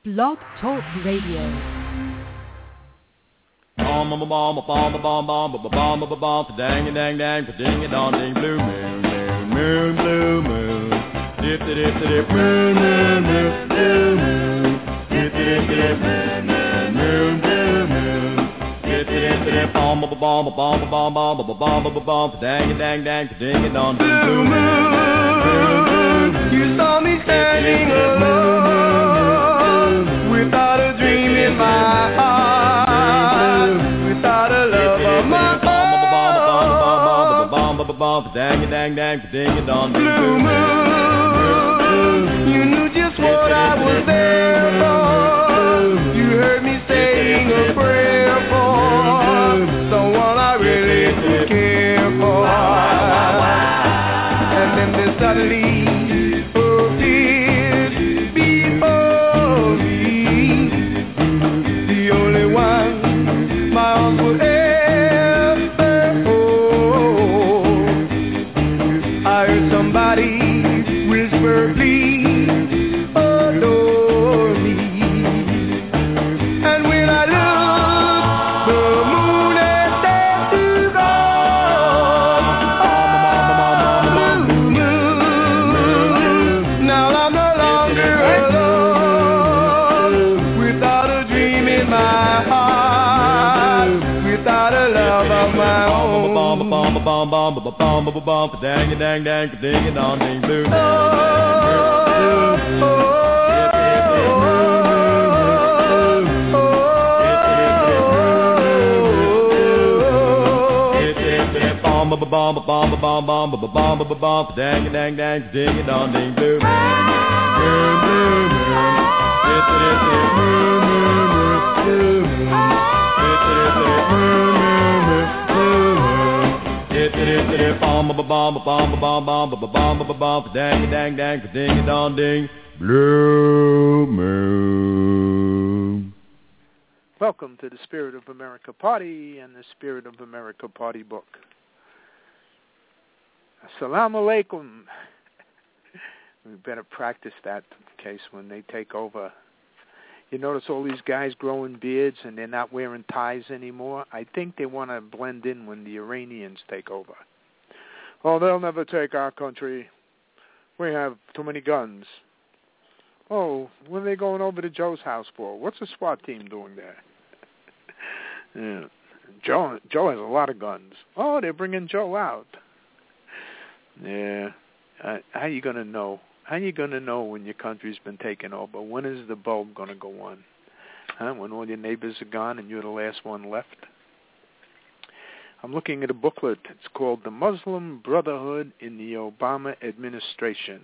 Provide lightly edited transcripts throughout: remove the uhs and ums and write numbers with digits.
Blog Talk Radio. Bomb bomb bomb bomb bomb bomb bomb bomb bomb dang dang dang ding it on ding blue moon moon moon blue moon dip dip dip moon moon moon blue moon dip dip dip moon moon moon blue moon dip dip dip bomb bomb bomb bomb bomb bomb bomb bomb dang dang dang ding it on ding blue moon. You saw me standing alone without a dream in my heart, without a love of my own. Dang dang dang ding it on Blue moon, you knew just what I was there for. You heard me saying a prayer for someone I really did care for. And then there suddenly dang dang dang ding it on ding blue. Bomb bomb bomb bomb bomb bomb bomb dang dang dang ding it on ding blue. Moon blue moon. Bomb bomb bomb bomb bomb bomb bomb dang dang dang ding it on ding blue moon. Welcome to the Spirit of America Party and the Spirit of America Party book. Assalamu alaikum. We better practice that in case when they take over. You notice all these guys growing beards and they're not wearing ties anymore? I think they want to blend in when the Iranians take over. Oh, they'll never take our country. We have too many guns. Oh, when are they going over to Joe's house for? What's the SWAT team doing there? Yeah. Joe has a lot of guns. Oh, they're bringing Joe out. Yeah. How you going to know? How you going to know when your country's been taken over? When is the bulb going to go on? Huh? When all your neighbors are gone and you're the last one left? I'm looking at a booklet. It's called The Muslim Brotherhood in the Obama Administration.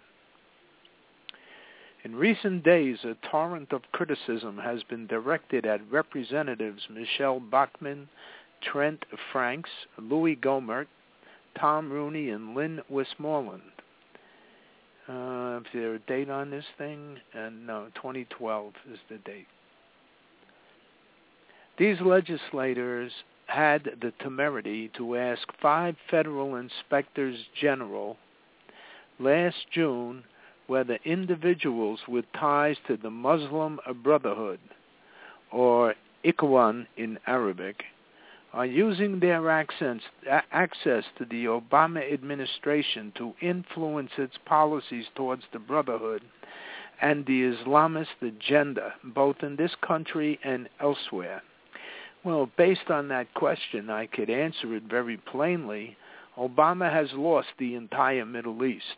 In recent days, a torrent of criticism has been directed at Representatives Michelle Bachmann, Trent Franks, Louis Gohmert, Tom Rooney, and Lynn Westmoreland. Is there a date on this thing? No, 2012 is the date. These legislators had the temerity to ask 5 federal inspectors general last June whether individuals with ties to the Muslim Brotherhood, or Ikhwan in Arabic, are using their access to the Obama administration to influence its policies towards the Brotherhood and the Islamist agenda, both in this country and elsewhere. Well, based on that question, I could answer it very plainly. Obama has lost the entire Middle East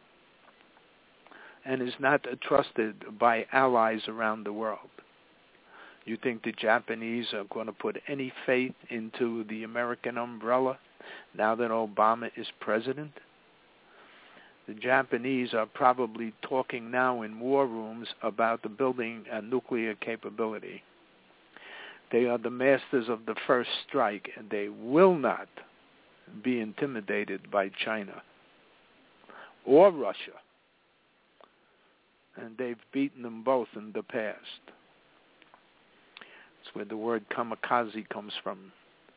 and is not trusted by allies around the world. You think the Japanese are going to put any faith into the American umbrella now that Obama is president? The Japanese are probably talking now in war rooms about the building a nuclear capability. They are the masters of the first strike, and they will not be intimidated by China or Russia. And they've beaten them both in the past. That's where the word kamikaze comes from.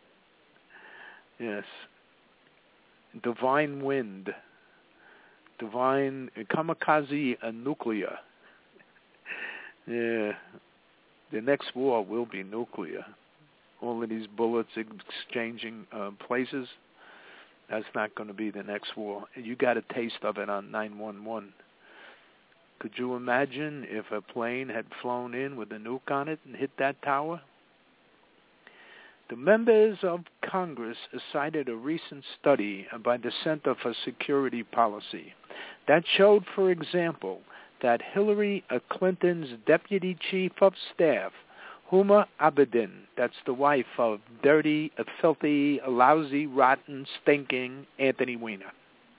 Yes. Divine wind. Divine kamikaze nuclear. Yeah. The next war will be nuclear. All of these bullets exchanging places, that's not going to be the next war. You got a taste of it on 9/11. Could you imagine if a plane had flown in with a nuke on it and hit that tower? The members of Congress cited a recent study by the Center for Security Policy that showed, for example, that Hillary Clinton's Deputy Chief of Staff, Huma Abedin, that's the wife of dirty, filthy, lousy, rotten, stinking Anthony Weiner.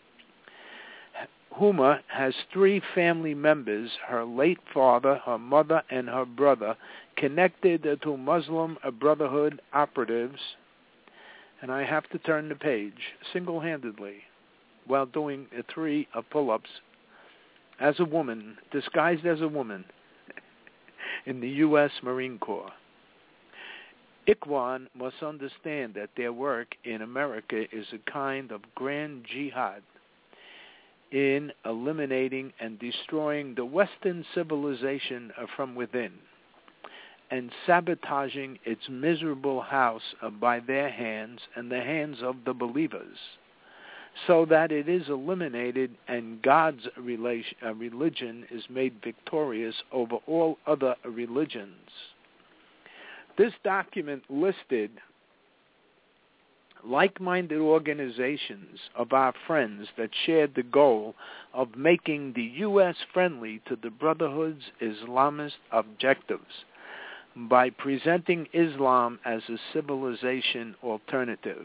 Huma has 3 family members, her late father, her mother, and her brother, connected to Muslim Brotherhood operatives, and I have to turn the page single-handedly while doing 3 pull-ups as a woman, disguised as a woman, in the U.S. Marine Corps. Ikhwan must understand that their work in America is a kind of grand jihad in eliminating and destroying the Western civilization from within and sabotaging its miserable house by their hands and the hands of the believers, so that it is eliminated and God's religion is made victorious over all other religions. This document listed like-minded organizations of our friends that shared the goal of making the U.S. friendly to the Brotherhood's Islamist objectives by presenting Islam as a civilization alternative.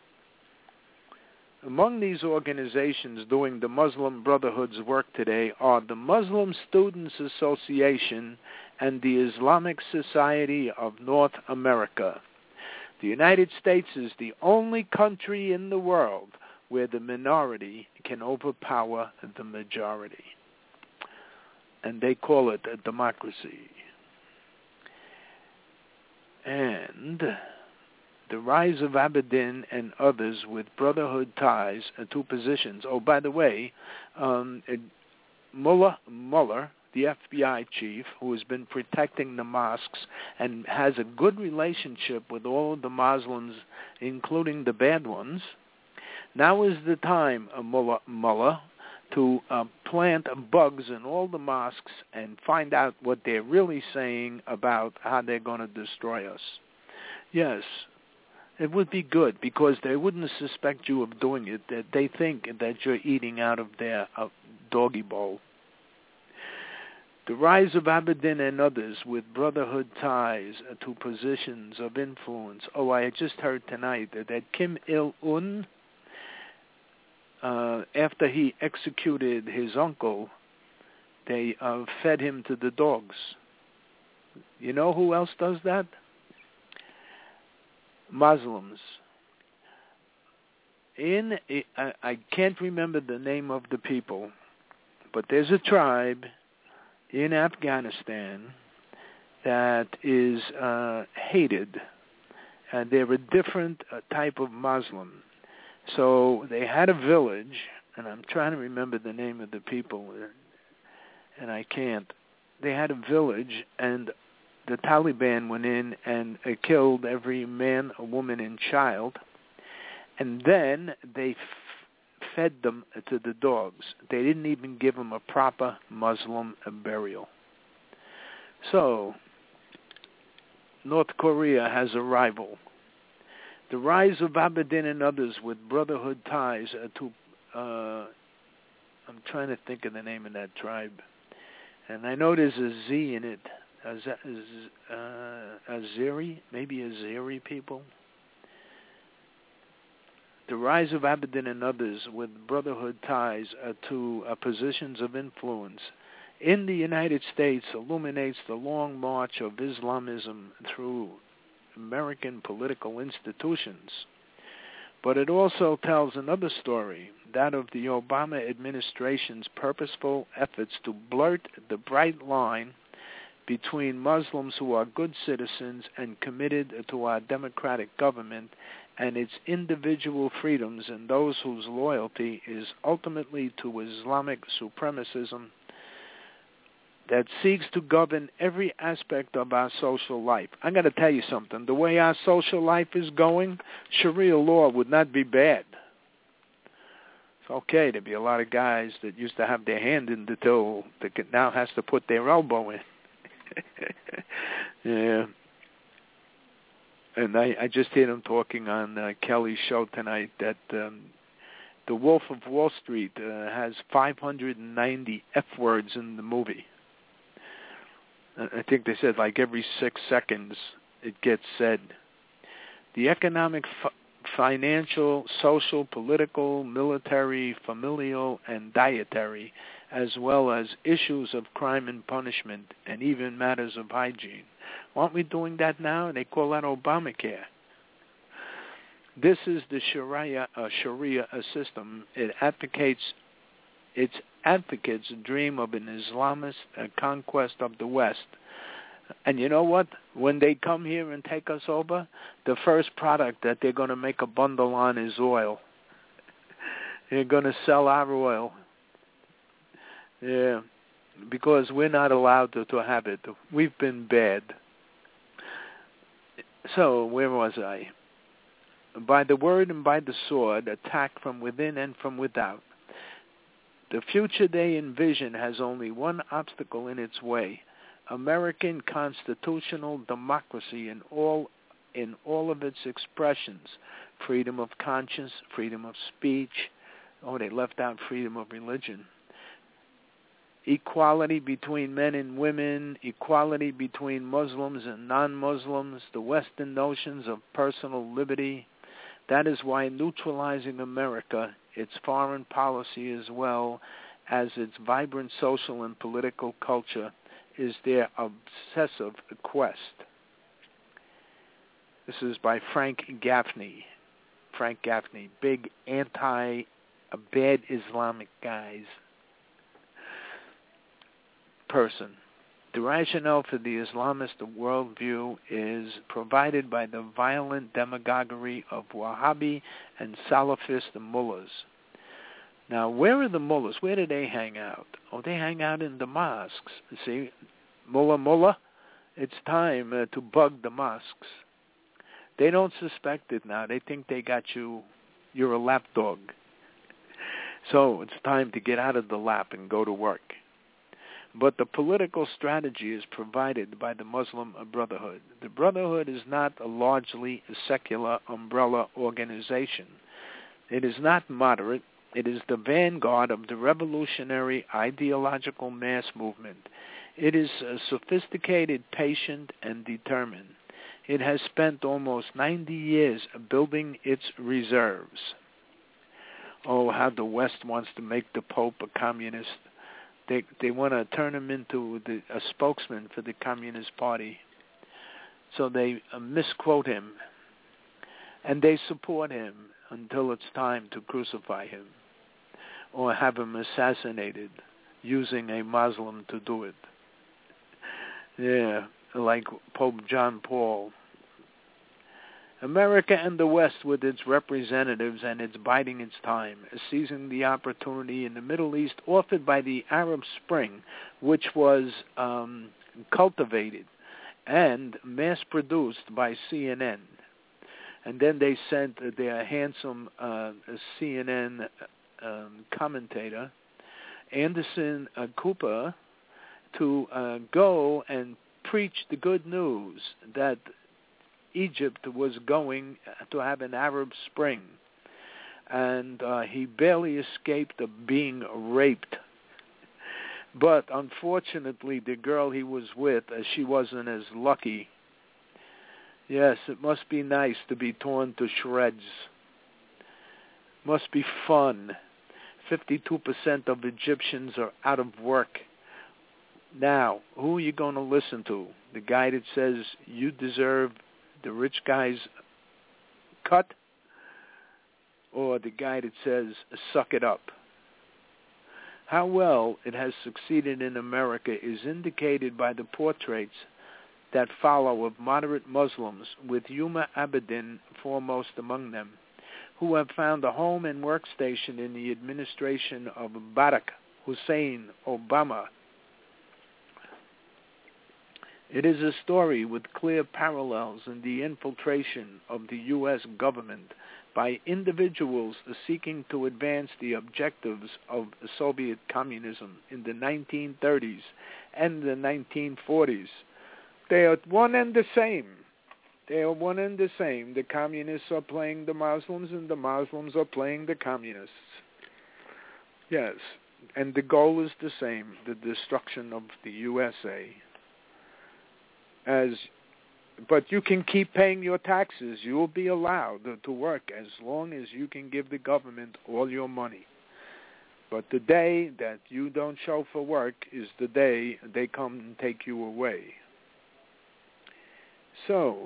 Among these organizations doing the Muslim Brotherhood's work today are the Muslim Students Association and the Islamic Society of North America. The United States is the only country in the world where the minority can overpower the majority. And they call it a democracy. And the rise of Abedin and others with Brotherhood ties to positions. Oh, by the way, Mullah Mueller, the FBI chief, who has been protecting the mosques and has a good relationship with all of the Muslims, including the bad ones, now is the time, Mullah, to plant bugs in all the mosques and find out what they're really saying about how they're going to destroy us. Yes, it would be good, because they wouldn't suspect you of doing it. That they think that you're eating out of their doggy bowl. The rise of Abedin and others with Brotherhood ties to positions of influence. Oh, I just heard tonight that Kim Il-un, after he executed his uncle, they fed him to the dogs. You know who else does that? Muslims. I can't remember the name of the people, but there's a tribe in Afghanistan that is hated, and they're a different type of Muslim. So they had a village, and I'm trying to remember the name of the people, and I can't. They had a village, and the Taliban went in and killed every man, woman, and child, and then they fed them to the dogs. They didn't even give them a proper Muslim burial. So, North Korea has a rival. The rise of Abedin and others with Brotherhood ties to, I'm trying to think of the name of that tribe, and I know there's a Z in it, Azeri, maybe Azeri people. The rise of Abedin and others with Brotherhood ties to positions of influence in the United States illuminates the long march of Islamism through American political institutions. But it also tells another story, that of the Obama administration's purposeful efforts to blurt the bright line between Muslims who are good citizens and committed to our democratic government and its individual freedoms, and those whose loyalty is ultimately to Islamic supremacism. that seeks to govern every aspect of our social life. I'm going to tell you something. The way our social life is going, Sharia law would not be bad. It's okay. There'd be a lot of guys that used to have their hand in the till that now has to put their elbow in. Yeah. And I just heard him talking on Kelly's show tonight that The Wolf of Wall Street has 590 F words in the movie. I think they said like every 6 seconds it gets said. The economic, financial, social, political, military, familial, and dietary, as well as issues of crime and punishment, and even matters of hygiene. Aren't we doing that now? They call that Obamacare. This is the Sharia system. Its advocates dream of an Islamist conquest of the West. And you know what? When they come here and take us over, the first product that they're going to make a bundle on is oil. They're going to sell our oil. Yeah, because we're not allowed to have it. We've been bad. So, where was I? By the word and by the sword, attack from within and from without. The future they envision has only one obstacle in its way: American constitutional democracy in all of its expressions: freedom of conscience, freedom of speech. Oh, they left out freedom of religion. Equality between men and women, equality between Muslims and non-Muslims, the Western notions of personal liberty. That is why neutralizing America, its foreign policy as well as its vibrant social and political culture, is their obsessive quest. This is by Frank Gaffney. Frank Gaffney, big bad Islamic guys person. The rationale for the Islamist worldview is provided by the violent demagoguery of Wahhabi and Salafist mullahs. Now, where are the mullahs? Where do they hang out? Oh, they hang out in the mosques. See, mullah, it's time to bug the mosques. They don't suspect it now. They think they got you. You're a lapdog. So it's time to get out of the lap and go to work. But the political strategy is provided by the Muslim Brotherhood. The Brotherhood is not a largely secular umbrella organization. It is not moderate. It is the vanguard of the revolutionary ideological mass movement. It is sophisticated, patient, and determined. It has spent almost 90 years building its reserves. Oh, how the West wants to make the Pope a communist. They want to turn him into a spokesman for the Communist Party. So they misquote him. And they support him until it's time to crucify him or have him assassinated using a Muslim to do it. Yeah, like Pope John Paul. America and the West, with its representatives, and it's biding its time, seizing the opportunity in the Middle East offered by the Arab Spring, which was cultivated and mass-produced by CNN. And then they sent their handsome CNN commentator, Anderson Cooper, to go and preach the good news that Egypt was going to have an Arab Spring, and he barely escaped being raped. But unfortunately, the girl he was with, she wasn't as lucky. Yes, it must be nice to be torn to shreds. Must be fun. 52% of Egyptians are out of work. Now, who are you going to listen to? The guy that says you deserve the rich guy's cut, or the guy that says, suck it up? How well it has succeeded in America is indicated by the portraits that follow of moderate Muslims, with Huma Abedin foremost among them, who have found a home and workstation in the administration of Barack Hussein Obama. It is a story with clear parallels in the infiltration of the U.S. government by individuals seeking to advance the objectives of Soviet communism in the 1930s and the 1940s. They are one and the same. They are one and the same. The communists are playing the Muslims, and the Muslims are playing the communists. Yes, and the goal is the same, the destruction of the USA. But you can keep paying your taxes. You will be allowed to work as long as you can give the government all your money. But the day that you don't show for work is the day they come and take you away. So,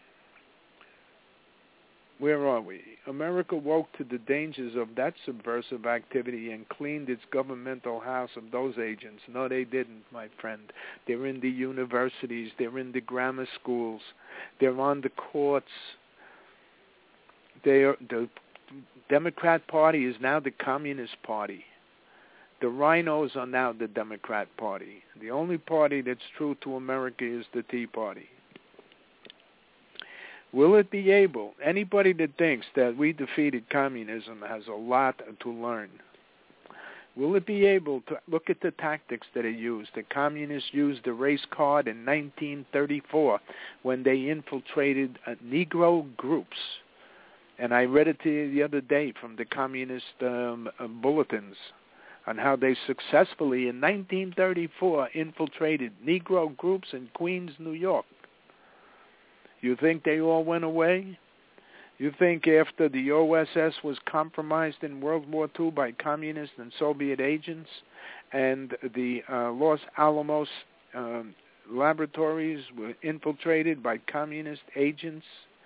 where are we? America woke to the dangers of that subversive activity and cleaned its governmental house of those agents. No, they didn't, my friend. They're in the universities. They're in the grammar schools. They're on the courts. The Democrat Party is now the Communist Party. The rhinos are now the Democrat Party. The only party that's true to America is the Tea Party. Will it be able? Anybody that thinks that we defeated communism has a lot to learn. Will it be able to look at the tactics that are used? The communists used the race card in 1934 when they infiltrated Negro groups. And I read it to you the other day from the communist bulletins on how they successfully in 1934 infiltrated Negro groups in Queens, New York. You think they all went away? You think after the OSS was compromised in World War II by communist and Soviet agents, and the Los Alamos laboratories were infiltrated by communist agents,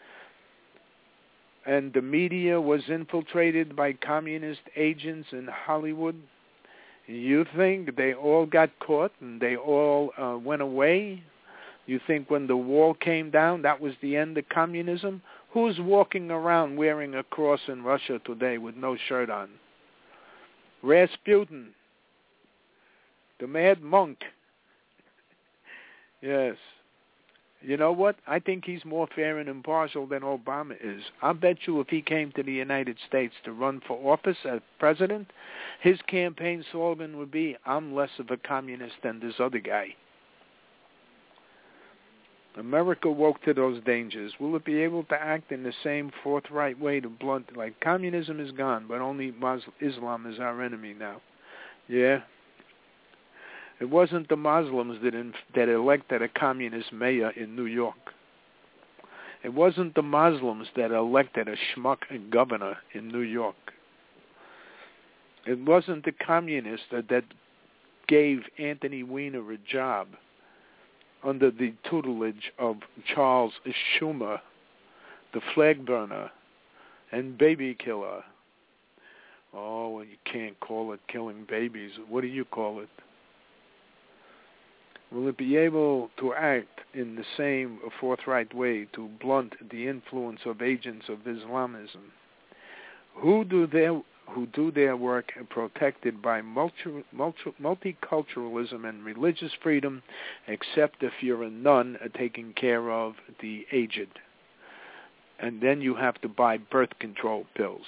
and the media was infiltrated by communist agents in Hollywood? You think they all got caught and they all went away? You think when the wall came down, that was the end of communism? Who's walking around wearing a cross in Russia today with no shirt on? Rasputin, the mad monk. Yes. You know what? I think he's more fair and impartial than Obama is. I'll bet you if he came to the United States to run for office as president, his campaign slogan would be, "I'm less of a communist than this other guy." America woke to those dangers. Will it be able to act in the same forthright way to blunt, like communism is gone, but only Islam is our enemy now? Yeah. It wasn't the Muslims that elected a communist mayor in New York. It wasn't the Muslims that elected a schmuck governor in New York. It wasn't the communists that gave Anthony Weiner a job under the tutelage of Charles Schumer, the flag burner and baby killer. Oh, well, you can't call it killing babies. What do you call it? Will it be able to act in the same forthright way to blunt the influence of agents of Islamism who do their work protected by multiculturalism and religious freedom, except if you're a nun taking care of the aged? And then you have to buy birth control pills.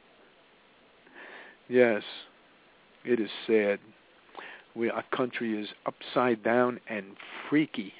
Yes, it is sad. Our country is upside down and freaky.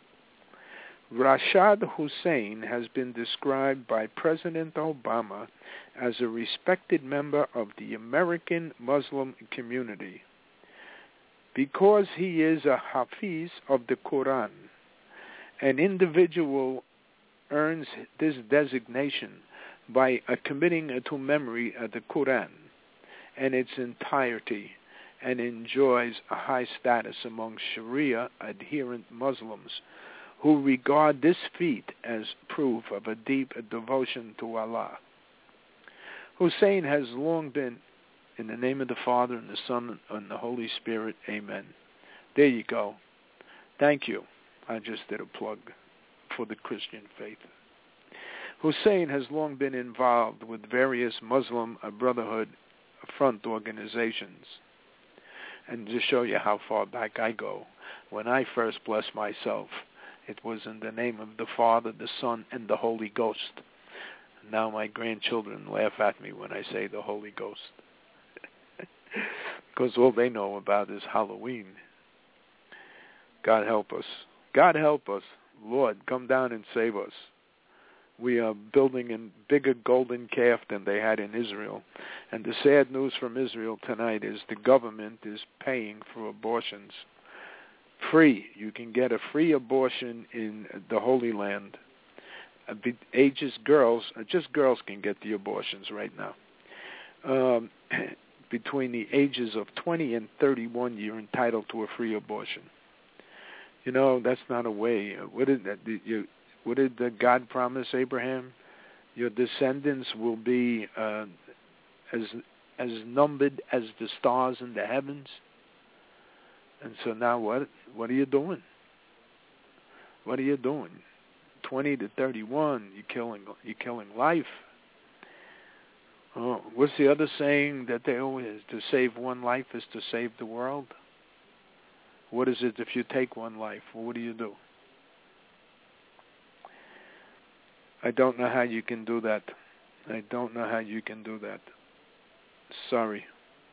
Rashad Hussain has been described by President Obama as a respected member of the American Muslim community because he is a Hafiz of the Quran. An individual earns this designation by committing to memory the Quran and its entirety, and enjoys a high status among Sharia-adherent Muslims who regard this feat as proof of a deep devotion to Allah. Hussain has long been, in the name of the Father, and the Son, and the Holy Spirit, amen. There you go. Thank you. I just did a plug for the Christian faith. Hussain has long been involved with various Muslim Brotherhood front organizations. And to show you how far back I go, when I first blessed myself It was in the name of the Father, the Son, and the Holy Ghost. Now my grandchildren laugh at me when I say the Holy Ghost. Because all they know about is Halloween. God help us. God help us. Lord, come down and save us. We are building a bigger golden calf than they had in Israel. And the sad news from Israel tonight is the government is paying for abortions. Free. You can get a free abortion in the Holy Land. Just girls can get the abortions right now. Between the ages of 20 and 31, you're entitled to a free abortion. You know, that's not a way. What did God promise Abraham? Your descendants will be as numbered as the stars in the heavens. And so now what? What are you doing? What are you doing? 20 to 31, you're killing life. Oh, what's the other saying that they always, to save one life is to save the world? What is it if you take one life? Well, what do you do? I don't know how you can do that. I don't know how you can do that. Sorry.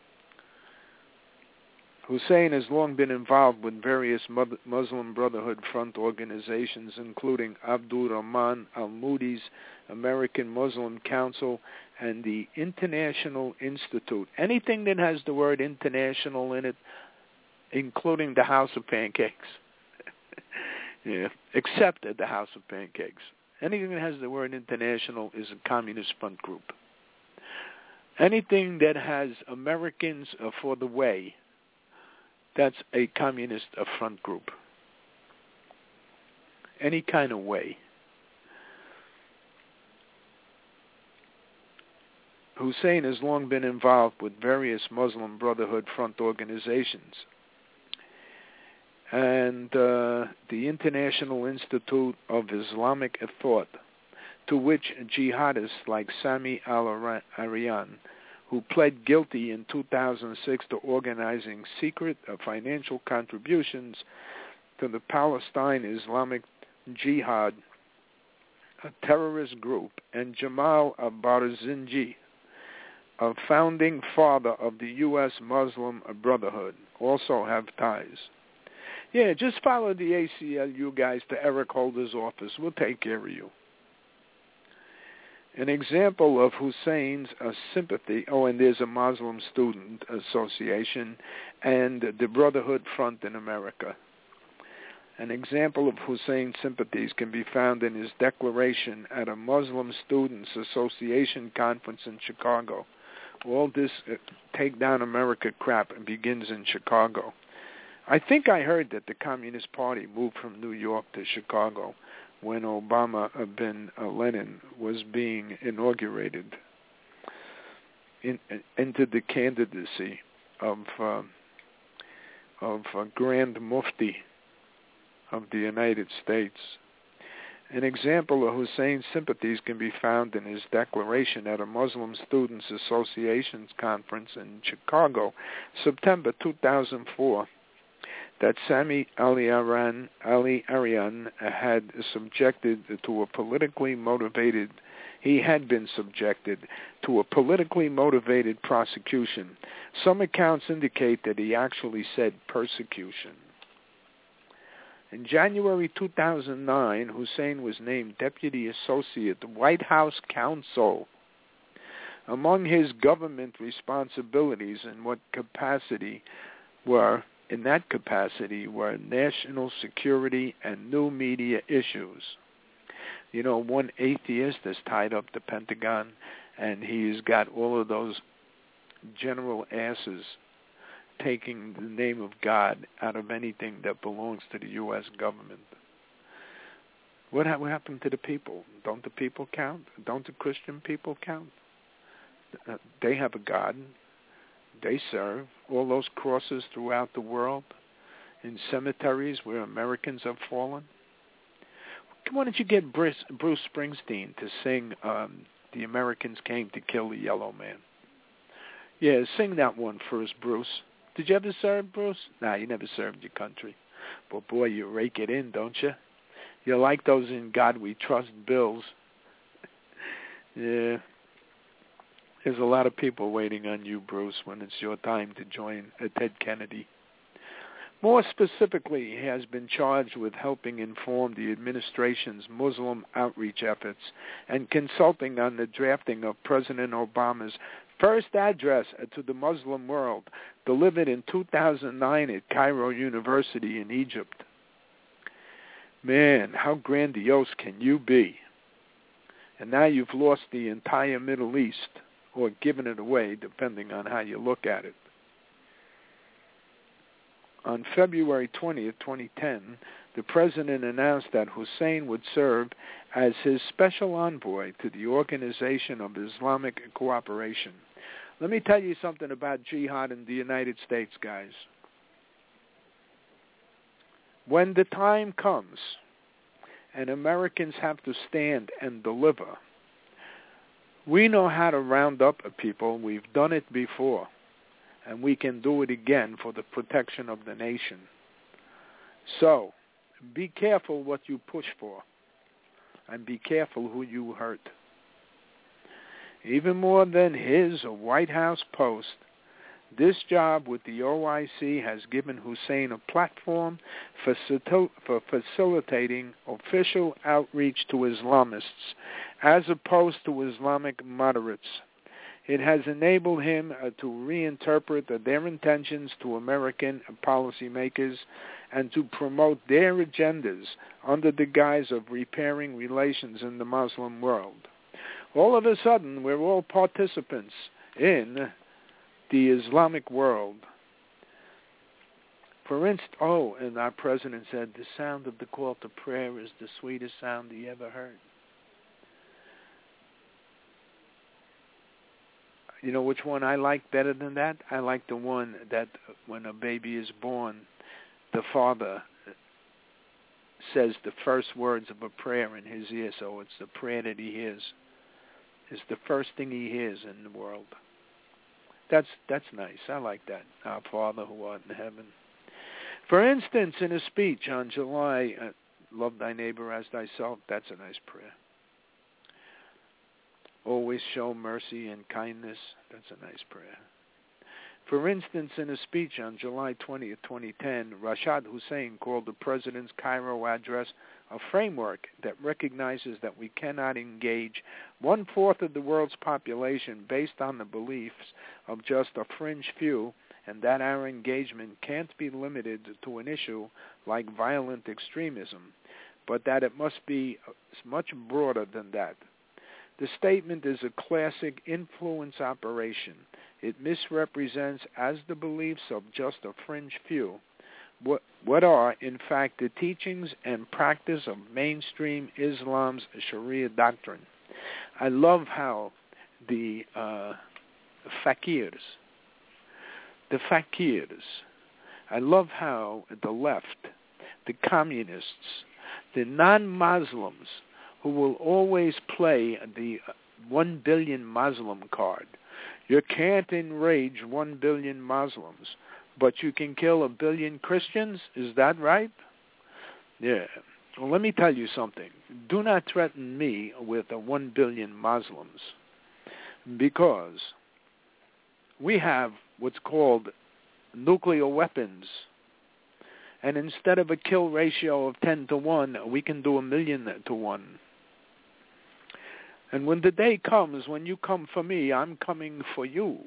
Hussein has long been involved with various Muslim Brotherhood Front organizations, including Abdul Rahman al-Moody's American Muslim Council and the International Institute. Anything that has the word international in it, including the House of Pancakes. Yeah, except at the House of Pancakes. Anything that has the word international is a communist front group. Anything that has Americans for the way, that's a communist front group. Any kind of way. Hussein has long been involved with various Muslim Brotherhood Front organizations. And the International Institute of Islamic Thought, to which jihadists like Sami al-Arian, who pled guilty in 2006 to organizing secret financial contributions to the Palestine Islamic Jihad, a terrorist group, and Jamal Barzanji, a founding father of the U.S. Muslim Brotherhood, also have ties. Yeah, just follow the ACLU guys to Eric Holder's office. We'll take care of you. An example of Hussein's sympathy, and there's a Muslim Student Association and the Brotherhood Front in America. An example of Hussein's sympathies can be found in his declaration at a Muslim Students Association conference in Chicago. All this take down America crap begins in Chicago. I think I heard that the Communist Party moved from New York to Chicago when Obama bin Laden was being inaugurated into the candidacy of Grand Mufti of the United States. An example of Hussein's sympathies can be found in his declaration at a Muslim Students Association's conference in Chicago, September 2004. That Sami al-Arian had been subjected to a politically motivated prosecution. Some accounts indicate that he actually said persecution. In January 2009, Hussein was named Deputy Associate White House Counsel. Among his government responsibilities in that capacity were national security and new media issues. You know, one atheist has tied up the Pentagon, and he's got all of those general asses taking the name of God out of anything that belongs to the U.S. government. What happened to the people? Don't the people count? Don't the Christian people count? They have a God. They serve. All those crosses throughout the world in cemeteries where Americans have fallen. Why don't you get Bruce Springsteen to sing The Americans Came to Kill the Yellow Man? Yeah, sing that one first, Bruce. Did you ever serve, Bruce? Nah, you never served your country. But boy, you rake it in, don't you? You like those In God We Trust bills. Yeah. There's a lot of people waiting on you, Bruce, when it's your time to join Ted Kennedy. More specifically, he has been charged with helping inform the administration's Muslim outreach efforts and consulting on the drafting of President Obama's first address to the Muslim world, delivered in 2009 at Cairo University in Egypt. Man, how grandiose can you be? And now you've lost the entire Middle East, or given it away, depending on how you look at it. On February 20th, 2010, the president announced that Hussein would serve as his special envoy to the Organization of Islamic Cooperation. Let me tell you something about jihad in the United States, guys. When the time comes and Americans have to stand and deliver, we know how to round up people. We've done it before. And we can do it again for the protection of the nation. So, be careful what you push for, and be careful who you hurt. Even more than his White House post, this job with the OIC has given Hussein a platform for facilitating official outreach to Islamists, as opposed to Islamic moderates. It has enabled him to reinterpret their intentions to American policymakers and to promote their agendas under the guise of repairing relations in the Muslim world. All of a sudden, we're all participants in the Islamic world. For instance, and our president said, the sound of the call to prayer is the sweetest sound he ever heard. You know which one I like better than that? I like the one that when a baby is born, the father says the first words of a prayer in his ear, so it's the prayer that he hears. It's the first thing he hears in the world. That's nice. I like that. Our Father who art in heaven. For instance, in a speech on July, love thy neighbor as thyself, that's a nice prayer. Always show mercy and kindness. That's a nice prayer. For instance, in a speech on July 20th, 2010, Rashad Hussein called the president's Cairo address a framework that recognizes that we cannot engage 1/4 of the world's population based on the beliefs of just a fringe few, and that our engagement can't be limited to an issue like violent extremism, but that it must be much broader than that. The statement is a classic influence operation. It misrepresents as the beliefs of just a fringe few what are, in fact, the teachings and practice of mainstream Islam's Sharia doctrine. I love how the fakirs, I love how the left, the communists, the non-Muslims, who will always play the 1 billion Muslim card. You can't enrage 1 billion Muslims, but you can kill 1 billion Christians? Is that right? Yeah. Well, let me tell you something. Do not threaten me with 1 billion Muslims, because we have what's called nuclear weapons. And instead of a kill ratio of 10-1, we can do 1,000,000-1. And when the day comes, when you come for me, I'm coming for you.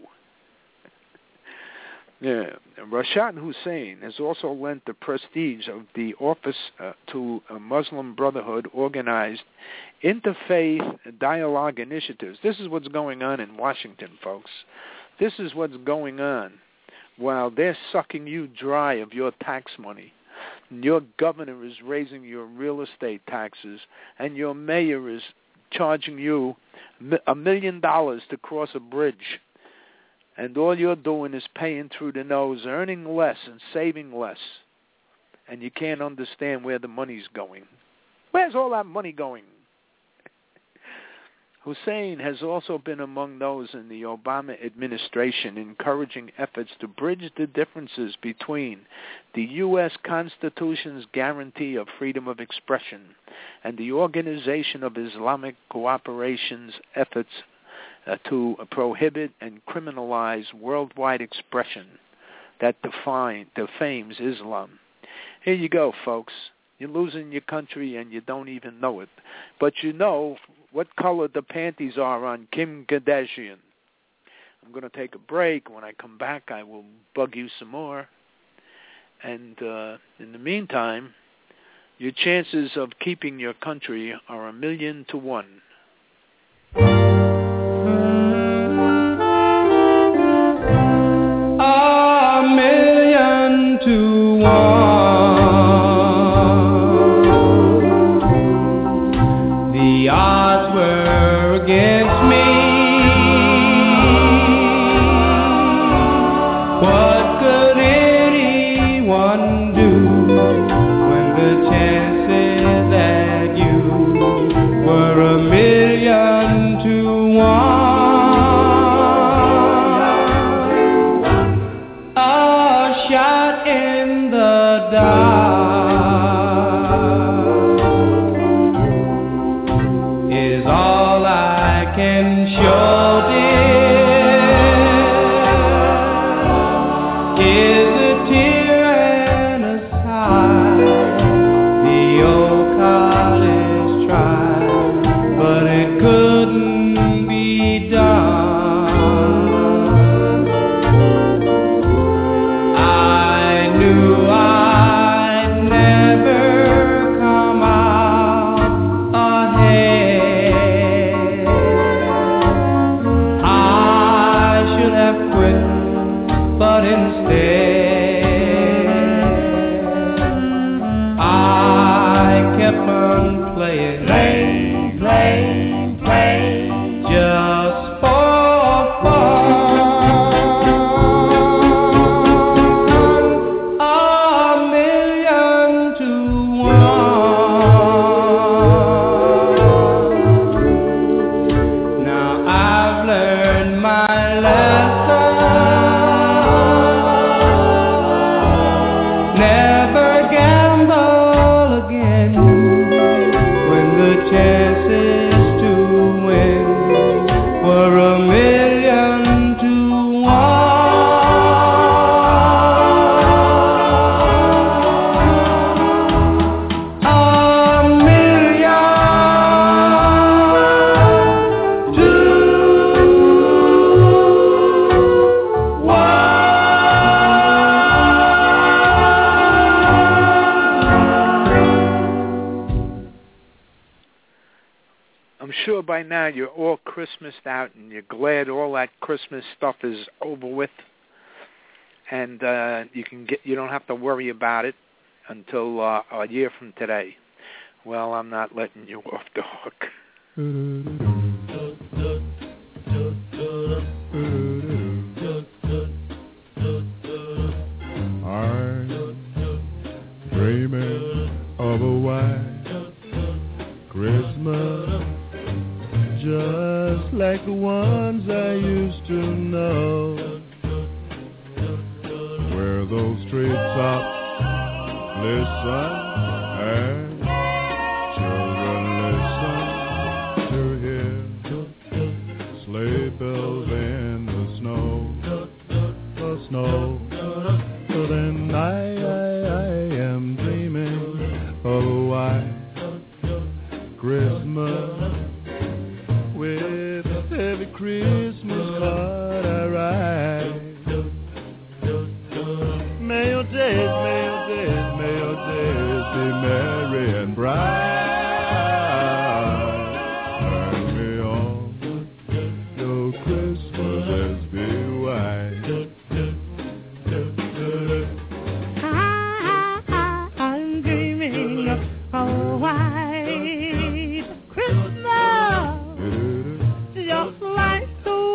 Yeah. Rashad Hussein has also lent the prestige of the office to a Muslim Brotherhood organized interfaith dialogue initiatives. This is what's going on in Washington, folks. This is what's going on while they're sucking you dry of your tax money. Your governor is raising your real estate taxes, and your mayor is charging you $1 million to cross a bridge. And all you're doing is paying through the nose, earning less and saving less. And you can't understand where the money's going. Where's all that money going? Hussein has also been among those in the Obama administration encouraging efforts to bridge the differences between the U.S. Constitution's guarantee of freedom of expression and the Organization of Islamic Cooperation's efforts to prohibit and criminalize worldwide expression that defames Islam. Here you go, folks. You're losing your country and you don't even know it. But you know what color the panties are on Kim Kardashian. I'm going to take a break. When I come back, I will bug you some more. And in the meantime, your chances of keeping your country are 1,000,000 to 1. $1,000,000 to 1. The odds were against me. What could anyone do when the chances that you were 1,000,000 to 1? In the dark is all I can show, dear, is a tear and a sigh. The old college tried, but it couldn't be done. I'd never come out ahead. I should have quit, but instead I kept on playing, just for fun. By now you're all Christmased out and you're glad all that Christmas stuff is over with, and you don't have to worry about it until a year from today. Well, I'm not letting you off the hook. I'm dreaming of a white Christmas, just like the ones I used to know, where those treetops listen and children listen to hear sleigh bells in the snow. So then I am dreaming of a white Christmas, with every Christmas card I write. May your days be merry and bright. Turn me on, your Christmases be white. I'm dreaming of a white Christmas, just like the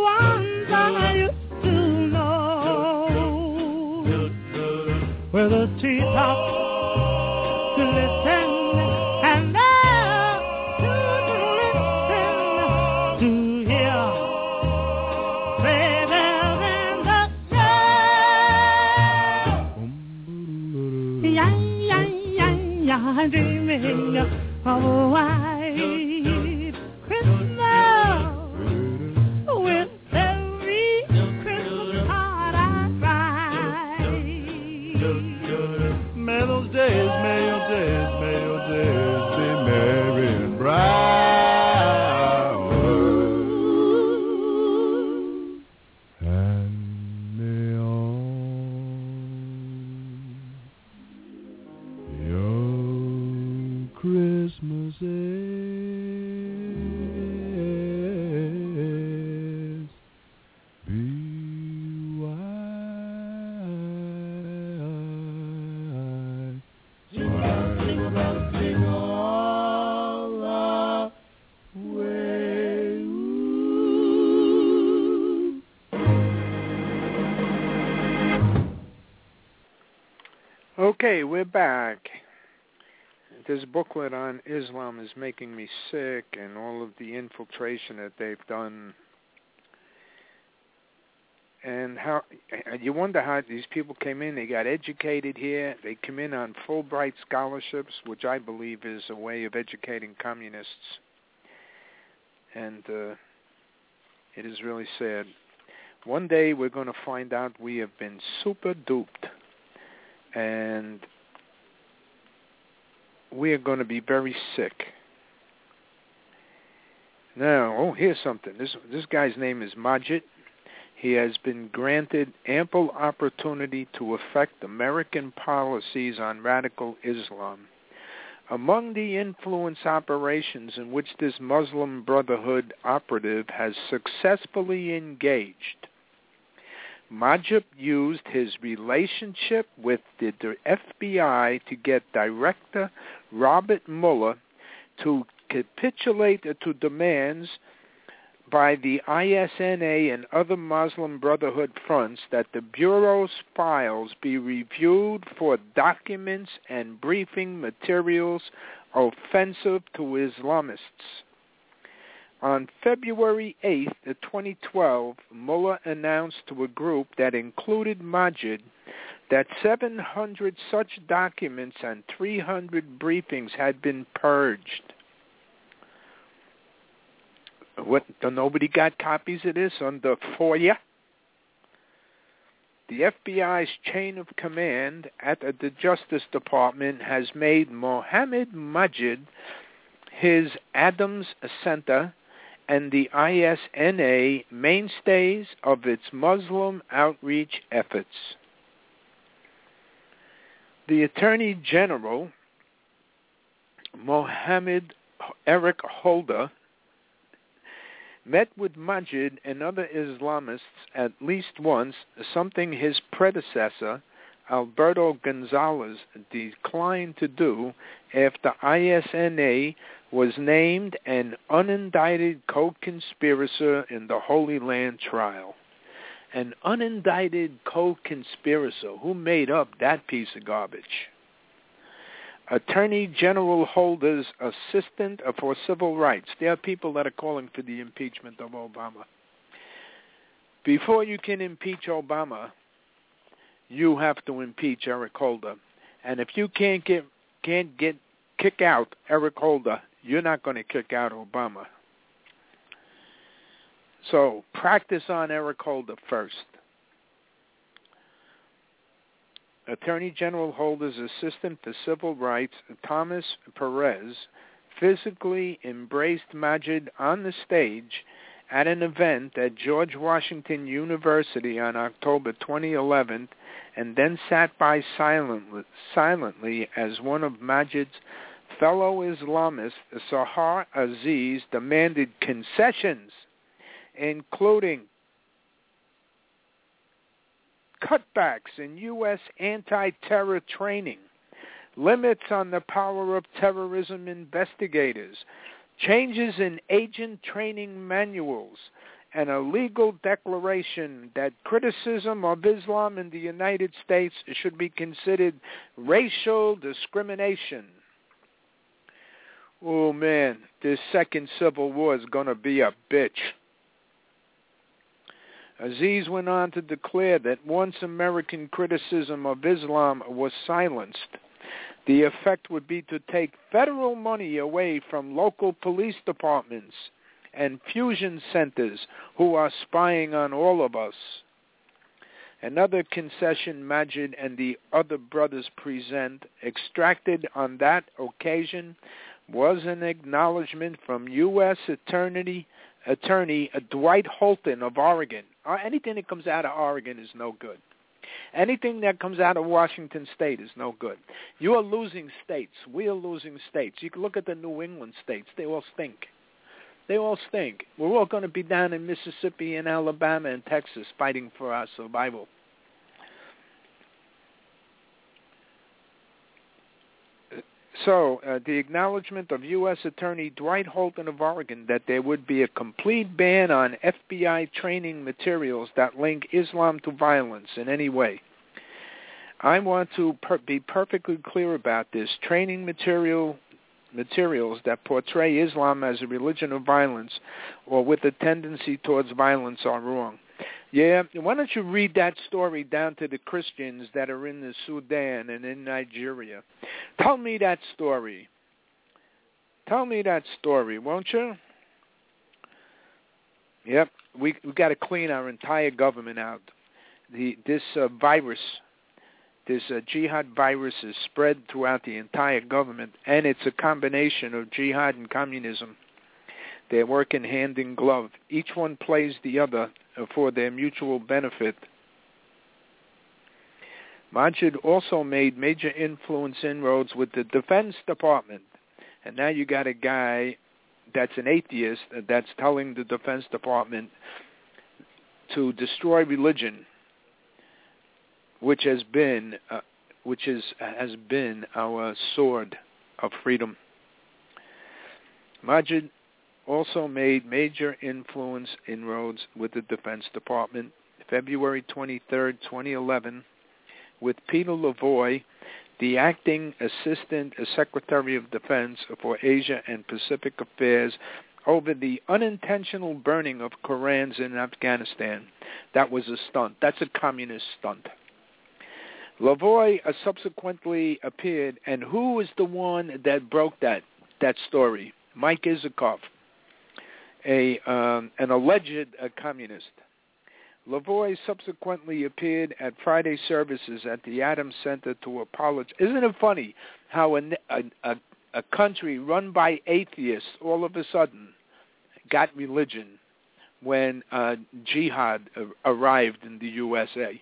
white Christmas with every Christmas card I write. May those days, may your days be merry and bright. And may all your Christmases be white. Sing all the way. Okay, we're back. This booklet on Islam is making me sick, and all of the infiltration that they've done. And how you wonder how these people came in. They got educated here. They come in on Fulbright scholarships, which I believe is a way of educating communists. And it is really sad. One day we're going to find out we have been super duped. And we are going to be very sick. Now, here's something. This guy's name is Majid. He has been granted ample opportunity to affect American policies on radical Islam. Among the influence operations in which this Muslim Brotherhood operative has successfully engaged, Majid used his relationship with the FBI to get Director Robert Mueller to capitulate to demands by the ISNA and other Muslim Brotherhood fronts that the Bureau's files be reviewed for documents and briefing materials offensive to Islamists. On February 8, 2012, Mueller announced to a group that included Majid that 700 such documents and 300 briefings had been purged. Nobody got copies of this under FOIA? The FBI's chain of command at the Justice Department has made Mohammed Majid his Adams Center and the ISNA mainstays of its Muslim outreach efforts. The Attorney General, Mohammed Eric Holder, met with Majid and other Islamists at least once, something his predecessor, Alberto Gonzalez, declined to do after ISNA was named an unindicted co-conspirator in the Holy Land trial. An unindicted co-conspirator. Who made up that piece of garbage? Attorney General Holder's assistant for civil rights. There are people that are calling for the impeachment of Obama. Before you can impeach Obama, you have to impeach Eric Holder. And if you can't kick out Eric Holder, you're not going to kick out Obama. So practice on Eric Holder first. Attorney General Holder's assistant for civil rights, Thomas Perez, physically embraced Majid on the stage at an event at George Washington University on October 2011, and then sat by silently as one of Majid's fellow Islamists, Sahar Aziz, demanded concessions, including cutbacks in U.S. anti-terror training, limits on the power of terrorism investigators, changes in agent training manuals, and a legal declaration that criticism of Islam in the United States should be considered racial discrimination. Oh, man, this second civil war is going to be a bitch. Aziz went on to declare that once American criticism of Islam was silenced, The effect would be to take federal money away from local police departments and fusion centers who are spying on all of us. Another concession Magid and the other brothers present, extracted on that occasion, was an acknowledgement from U.S. Attorney Dwight Holton of Oregon. Anything that comes out of Oregon is no good. Anything that comes out of Washington State is no good. You are losing states. We are losing states. You can look at the New England states. They all stink. They all stink. We're all going to be down in Mississippi and Alabama and Texas fighting for our survival. So, the acknowledgement of U.S. Attorney Dwight Holton of Oregon that there would be a complete ban on FBI training materials that link Islam to violence in any way. I want to be perfectly clear about this. Training materials that portray Islam as a religion of violence or with a tendency towards violence are wrong. Yeah, why don't you read that story down to the Christians that are in the Sudan and in Nigeria? Tell me that story. Tell me that story, won't you? Yep, we got to clean our entire government out. This virus, this jihad virus is spread throughout the entire government, and it's a combination of jihad and communism. They're working hand in glove. Each one plays the other for their mutual benefit. Magid also made major influence inroads with the Defense Department. And now you got a guy that's an atheist that's telling the Defense Department to destroy religion, which has been our sword of freedom. Magid also made major influence inroads with the Defense Department. February 23, 2011, with Peter Lavoie, the acting Assistant Secretary of Defense for Asia and Pacific Affairs, over the unintentional burning of Korans in Afghanistan. That was a stunt. That's a communist stunt. Lavoie subsequently appeared, and who was the one that broke that story? Mike Isikoff, an alleged communist. Lavoie subsequently appeared at Friday services at the Adams Center to apologize. Isn't it funny how a country run by atheists all of a sudden got religion when jihad arrived in the USA?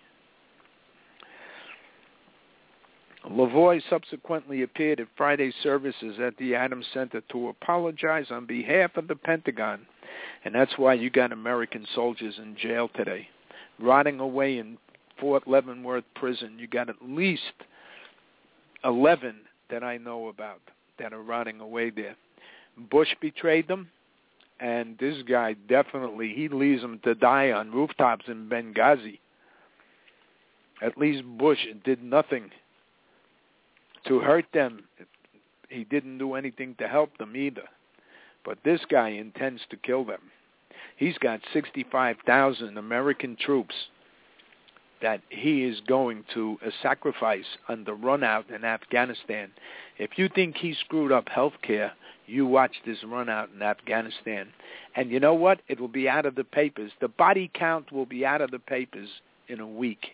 Lavoie subsequently appeared at Friday services at the Adams Center to apologize on behalf of the Pentagon. And that's why you got American soldiers in jail today, rotting away in Fort Leavenworth prison. You got at least 11 that I know about that are rotting away there. Bush betrayed them, and this guy definitely, he leaves them to die on rooftops in Benghazi. At least Bush did nothing to hurt them. He didn't do anything to help them either. But this guy intends to kill them. He's got 65,000 American troops that he is going to sacrifice on the run out in Afghanistan. If you think he screwed up health care, you watch this run out in Afghanistan. And you know what? It will be out of the papers. The body count will be out of the papers in a week.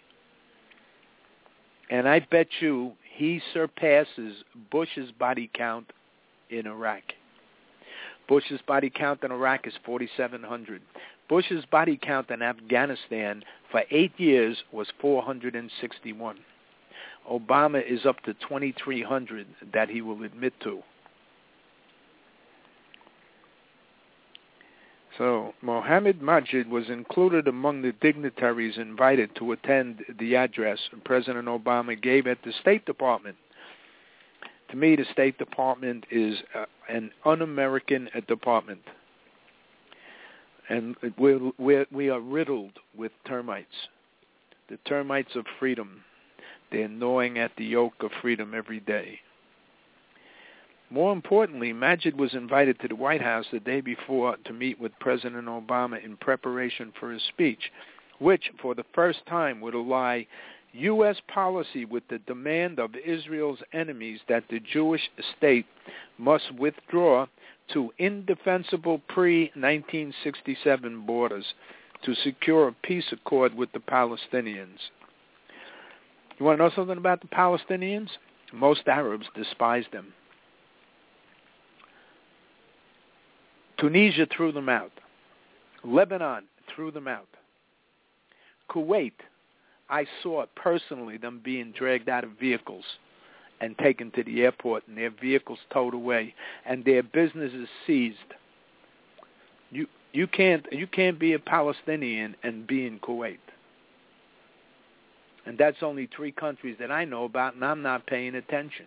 And I bet you he surpasses Bush's body count in Iraq. Bush's body count in Iraq is 4,700. Bush's body count in Afghanistan for 8 years was 461. Obama is up to 2,300 that he will admit to. So Mohammed Magid was included among the dignitaries invited to attend the address President Obama gave at the State Department. To me, the State Department is an un-American department. And we are riddled with termites, the termites of freedom. They're gnawing at the yoke of freedom every day. More importantly, Magid was invited to the White House the day before to meet with President Obama in preparation for his speech, which for the first time would ally U.S. policy with the demand of Israel's enemies that the Jewish state must withdraw to indefensible pre-1967 borders to secure a peace accord with the Palestinians. You want to know something about the Palestinians? Most Arabs despise them. Tunisia threw them out. Lebanon threw them out. Kuwait, I saw personally them being dragged out of vehicles and taken to the airport and their vehicles towed away and their businesses seized. You can't be a Palestinian and be in Kuwait. And that's only 3 countries that I know about, and I'm not paying attention.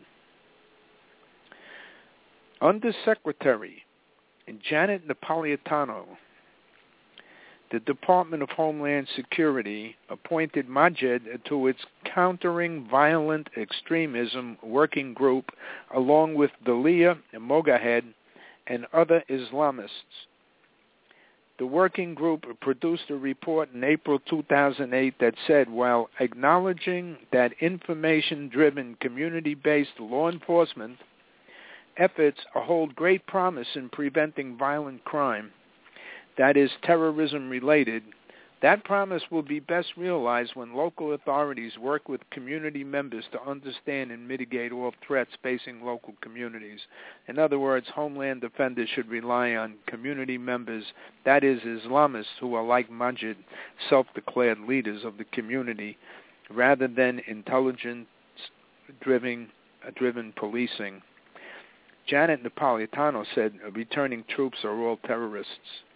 Undersecretary Janet Napolitano, the Department of Homeland Security appointed Majid to its Countering Violent Extremism Working Group along with Dalia Mogahed and other Islamists. The working group produced a report in April 2008 that said, while acknowledging that information-driven, community-based law enforcement efforts hold great promise in preventing violent crime, that is terrorism-related, that promise will be best realized when local authorities work with community members to understand and mitigate all threats facing local communities. In other words, Homeland Defenders should rely on community members, that is Islamists who are like Majid, self-declared leaders of the community, rather than intelligence-driven policing. Janet Napolitano said returning troops are all terrorists.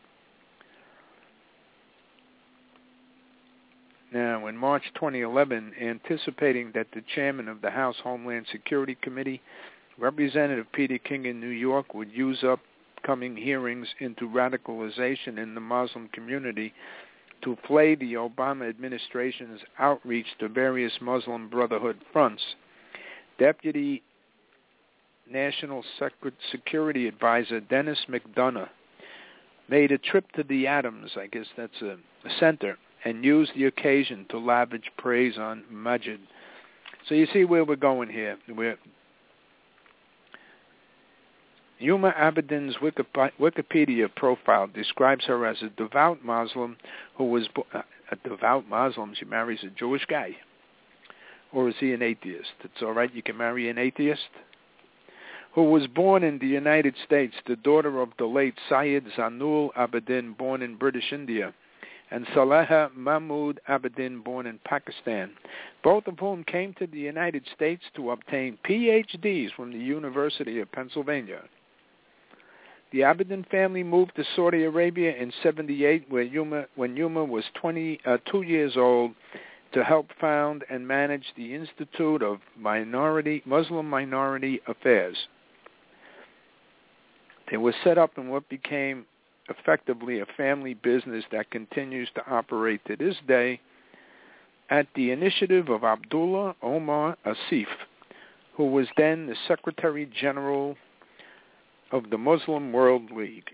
Now, in March 2011, anticipating that the chairman of the House Homeland Security Committee, Representative Peter King in New York, would use upcoming hearings into radicalization in the Muslim community to play the Obama administration's outreach to various Muslim Brotherhood fronts, Deputy National Security Advisor Dennis McDonough made a trip to the Adams, I guess that's a center, and used the occasion to lavish praise on Majid. So you see where we're going here. Yuma Abedin's Wikipedia profile describes her as a devout Muslim who was a devout Muslim. She marries a Jewish guy. Or is he an atheist? It's all right, you can marry an atheist. Who was born in the United States, the daughter of the late Syed Zainul Abedin, born in British India, and Saleha Mahmood Abedin, born in Pakistan, both of whom came to the United States to obtain PhDs from the University of Pennsylvania. The Abedin family moved to Saudi Arabia in 1978, when Yuma was 2 years old, to help found and manage the Institute of Muslim Minority Affairs. They were set up in what became effectively a family business that continues to operate to this day at the initiative of Abdullah Omar Asif, who was then the Secretary General of the Muslim World League.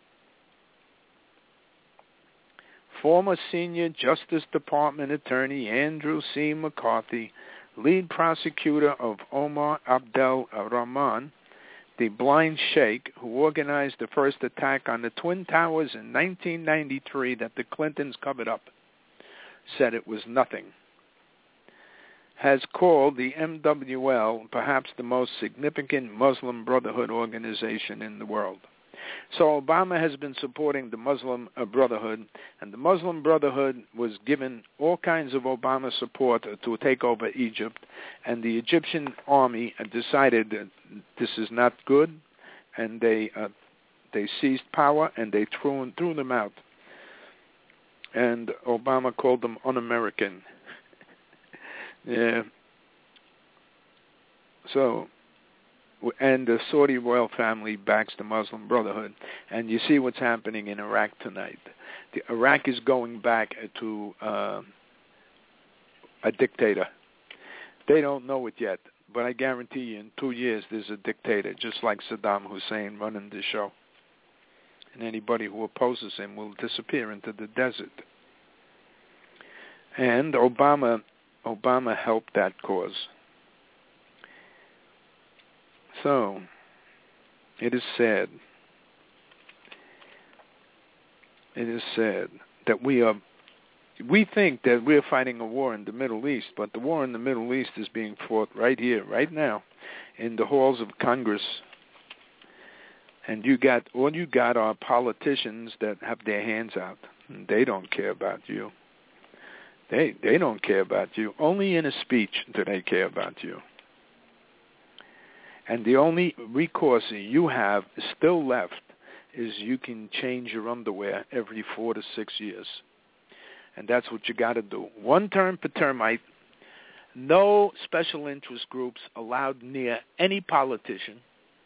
Former Senior Justice Department Attorney Andrew C. McCarthy, lead prosecutor of Omar Abdel Rahman, the blind sheikh who organized the first attack on the Twin Towers in 1993 that the Clintons covered up, said it was nothing, has called the MWL perhaps the most significant Muslim Brotherhood organization in the world. So Obama has been supporting the Muslim Brotherhood, and the Muslim Brotherhood was given all kinds of Obama support to take over Egypt, and the Egyptian army decided that this is not good, and they seized power, and they threw them out. And Obama called them un-American. Yeah. So, and the Saudi royal family backs the Muslim Brotherhood. And you see what's happening in Iraq tonight. Iraq is going back to a dictator. They don't know it yet, but I guarantee you in 2 years there's a dictator, just like Saddam Hussein running the show. And anybody who opposes him will disappear into the desert. And Obama Obama helped that cause. So, it is sad. It is sad that we think that we're fighting a war in the Middle East, but the war in the Middle East is being fought right here, right now, in the halls of Congress. And all you got are politicians that have their hands out. And they don't care about you. They don't care about you. Only in a speech do they care about you. And the only recourse you have still left is you can change your underwear every 4 to 6 years. And that's what you got to do. One term per termite. No special interest groups allowed near any politician.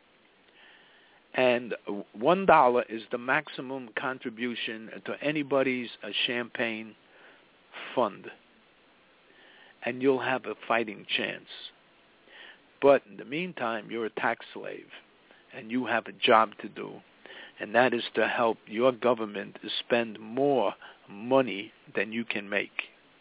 And $1 is the maximum contribution to anybody's champagne fund. And you'll have a fighting chance. But in the meantime, you're a tax slave. And you have a job to do. And that is to help your government spend more money than you can make.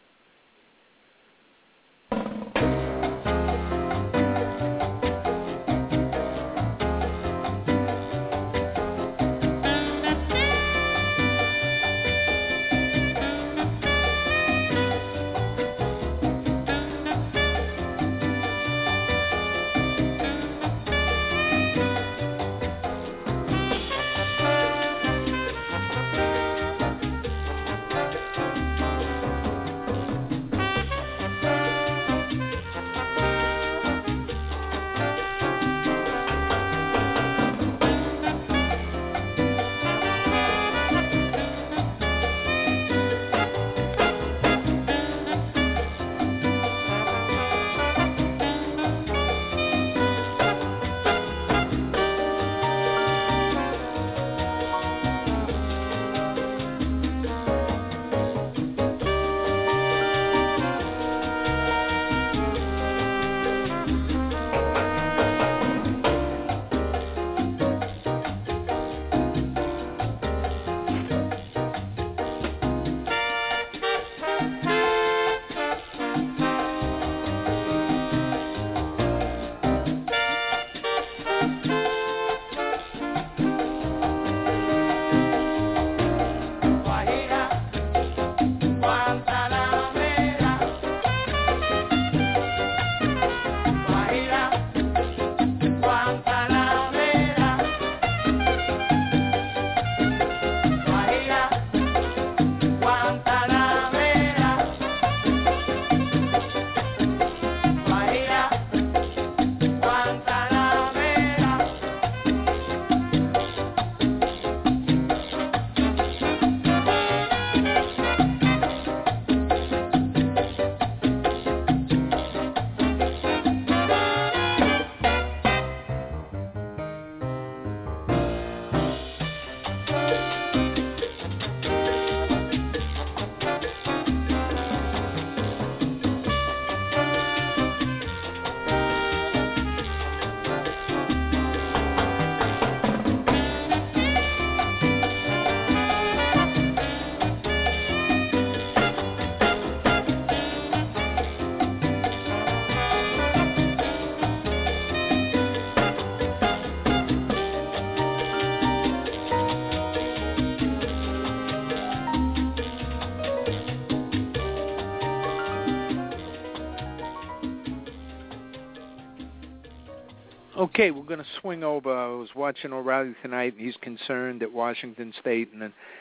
Okay, we're going to swing over. I was watching O'Reilly tonight, and he's concerned that Washington State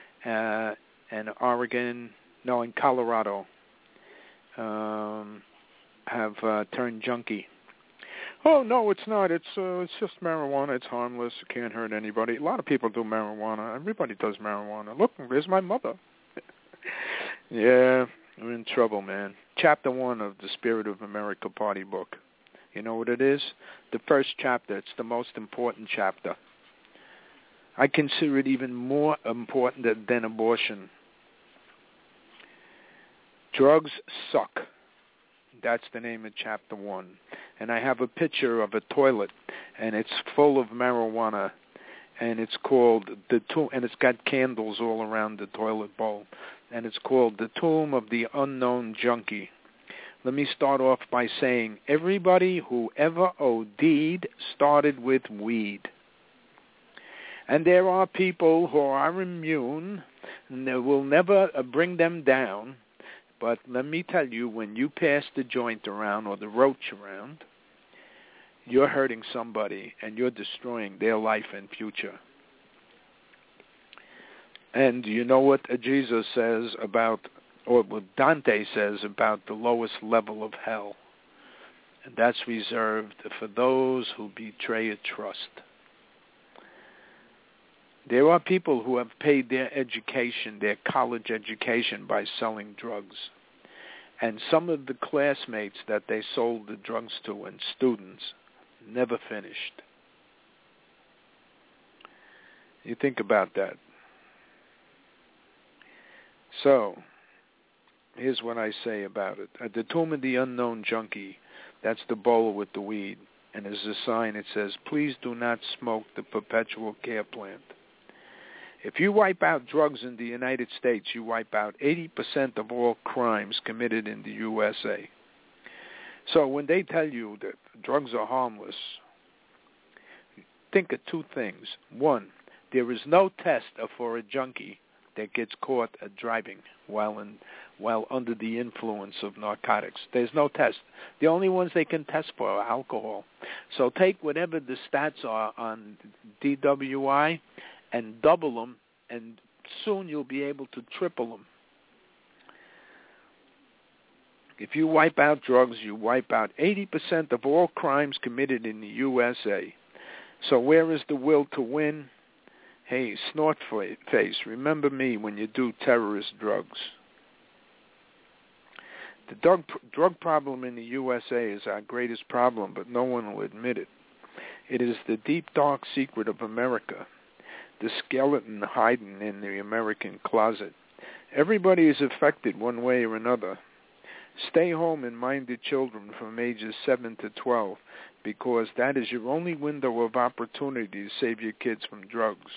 and Oregon, no, and Colorado have turned junky. Oh, no, it's not. It's just marijuana. It's harmless. It can't hurt anybody. A lot of people do marijuana. Everybody does marijuana. Look, there's my mother. Yeah, we're in trouble, man. Chapter 1 of the Spirit of America Party book. You know what it is? The first chapter. It's the most important chapter. I consider it even more important than abortion. Drugs suck. That's the name of chapter 1. And I have a picture of a toilet, and it's full of marijuana, and it's called the tomb, and it's got candles all around the toilet bowl, and it's called The Tomb of the Unknown Junkie. Let me start off by saying everybody who ever OD'd started with weed. And there are people who are immune, and that will never bring them down. But let me tell you, when you pass the joint around or the roach around, you're hurting somebody and you're destroying their life and future. And you know what Jesus says about, or what Dante says about the lowest level of hell? And that's reserved for those who betray a trust. There are people who have paid their education, their college education, by selling drugs. And some of the classmates that they sold the drugs to and students never finished. You think about that. So, here's what I say about it. At the tomb of the unknown junkie, that's the bowl with the weed, and there's a sign that says, "Please do not smoke the perpetual care plant." If you wipe out drugs in the United States, you wipe out 80% of all crimes committed in the USA. So when they tell you that drugs are harmless, think of two things. One, there is no test for a junkie that gets caught driving while under the influence of narcotics. There's no test. The only ones they can test for are alcohol. So take whatever the stats are on DWI and double them, and soon you'll be able to triple them. If you wipe out drugs, you wipe out 80% of all crimes committed in the USA. So where is the will to win? Hey, snort face, remember me when you do terrorist drugs. The drug problem in the USA is our greatest problem, but no one will admit it. It is the deep, dark secret of America, the skeleton hiding in the American closet. Everybody is affected one way or another. Stay home and mind the children from ages 7 to 12, because that is your only window of opportunity to save your kids from drugs.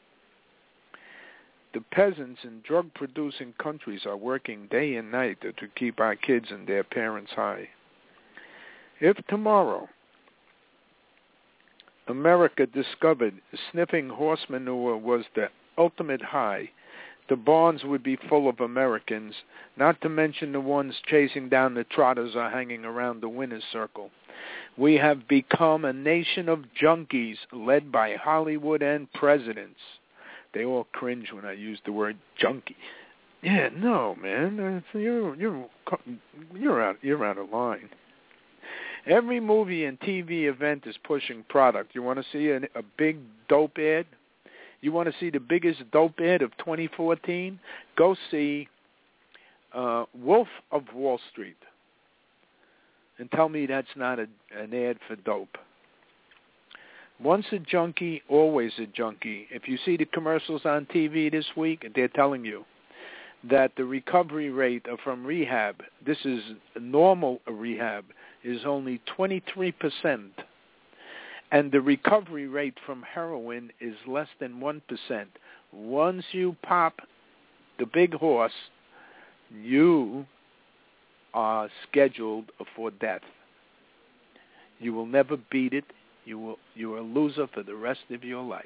The peasants in drug-producing countries are working day and night to keep our kids and their parents high. If tomorrow America discovered sniffing horse manure was the ultimate high, the barns would be full of Americans, not to mention the ones chasing down the trotters or hanging around the winner's circle. We have become a nation of junkies led by Hollywood and presidents. They all cringe when I use the word junkie. Yeah, no, man, you're out of line. Every movie and TV event is pushing product. You want to see a big dope ad? You want to see the biggest dope ad of 2014? Go see Wolf of Wall Street. And tell me that's not an ad for dope. Once a junkie, always a junkie. If you see the commercials on TV this week, they're telling you that the recovery rate from rehab, this is normal rehab, is only 23%. And the recovery rate from heroin is less than 1%. Once you pop the big horse, you are scheduled for death. You will never beat it. You are a loser for the rest of your life.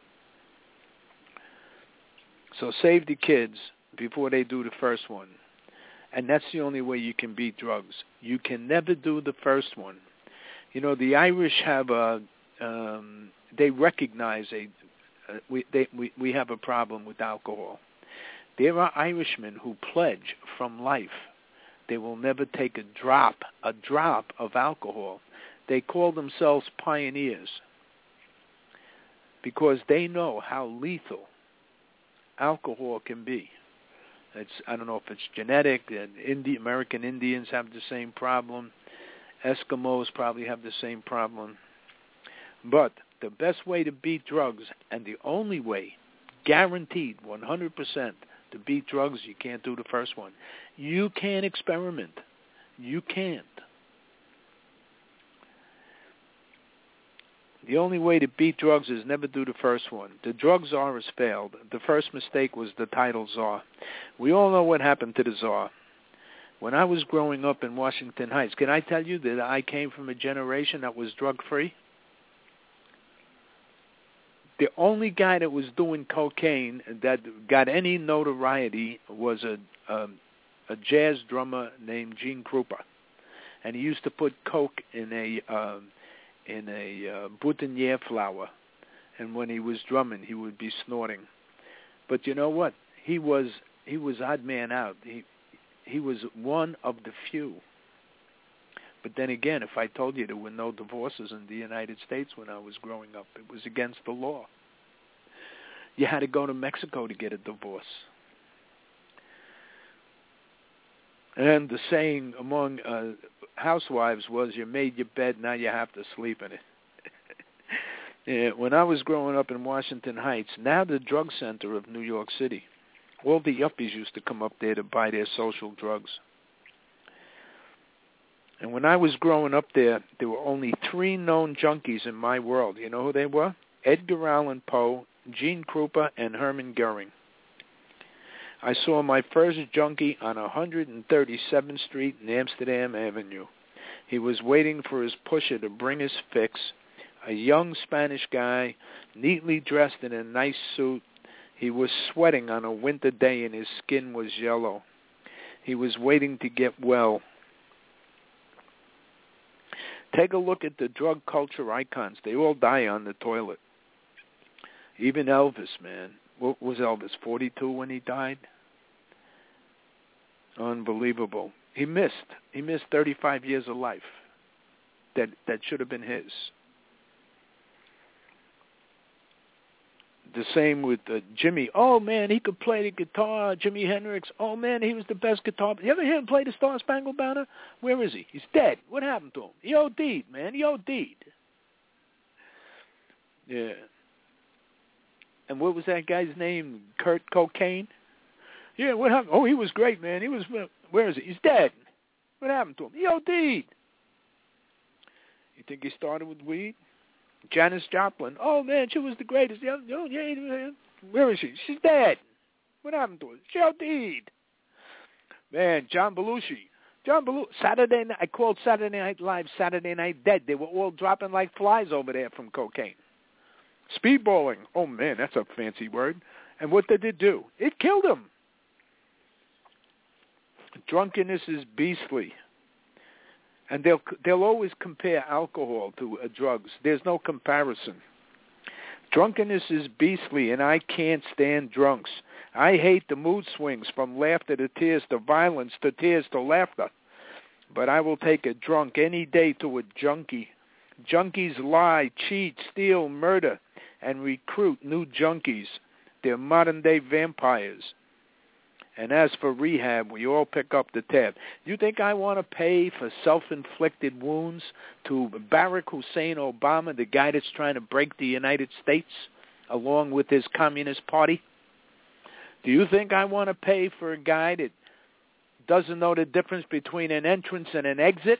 So save the kids before they do the first one. And that's the only way you can beat drugs. You can never do the first one. You know, the Irish have they recognize we have a problem with alcohol. There are Irishmen who pledge from life they will never take a drop of alcohol. They call themselves pioneers because they know how lethal alcohol can be. I don't know if it's genetic. American Indians have the same problem. Eskimos probably have the same problem. But the best way to beat drugs, and the only way, guaranteed 100% to beat drugs, you can't do the first one. You can't experiment. You can't. The only way to beat drugs is never do the first one. The drug czar has failed. The first mistake was the title czar. We all know what happened to the czar. When I was growing up in Washington Heights, can I tell you that I came from a generation that was drug-free? The only guy that was doing cocaine that got any notoriety was a jazz drummer named Gene Krupa, and he used to put coke in a boutonniere flower, and when he was drumming, he would be snorting. But you know what? He was odd man out. He was one of the few. But then again, if I told you there were no divorces in the United States when I was growing up, it was against the law. You had to go to Mexico to get a divorce. And the saying among housewives was, you made your bed, now you have to sleep in it. Yeah, when I was growing up in Washington Heights, now the drug center of New York City, all the yuppies used to come up there to buy their social drugs. And when I was growing up there were only 3 known junkies in my world. You know who they were? Edgar Allan Poe, Gene Krupa, and Hermann Goering. I saw my first junkie on 137th Street and Amsterdam Avenue. He was waiting for his pusher to bring his fix, a young Spanish guy, neatly dressed in a nice suit. He was sweating on a winter day and his skin was yellow. He was waiting to get well. Take a look at the drug culture icons. They all die on the toilet. Even Elvis, man. What was Elvis, 42 when he died? Unbelievable. He missed 35 years of life that should have been his. The same with Jimmy. Oh, man, he could play the guitar. Jimi Hendrix. Oh, man, he was the best guitar. You ever hear him play the Star Spangled Banner? Where is he? He's dead. What happened to him? He OD'd, man. He OD'd. Yeah. And what was that guy's name? Kurt Cocaine? Yeah, what happened? Oh, he was great, man. He was, where is he? He's dead. What happened to him? He OD'd. You think he started with weed? Janis Joplin. Oh, man, she was the greatest. Yeah, where is she? She's dead. What happened to her? She OD'd. Man, John Belushi. Saturday night. I called Saturday Night Live Saturday Night Dead. They were all dropping like flies over there from cocaine. Speedballing. Oh, man, that's a fancy word. And what did it do? It killed him. Drunkenness is beastly. And they'll always compare alcohol to drugs. There's no comparison. Drunkenness is beastly, and I can't stand drunks. I hate the mood swings from laughter to tears to violence to tears to laughter. But I will take a drunk any day to a junkie. Junkies lie, cheat, steal, murder, and recruit new junkies. They're modern-day vampires. And as for rehab, we all pick up the tab. You think I want to pay for self-inflicted wounds to Barack Hussein Obama, the guy that's trying to break the United States, along with his Communist Party? Do you think I want to pay for a guy that doesn't know the difference between an entrance and an exit?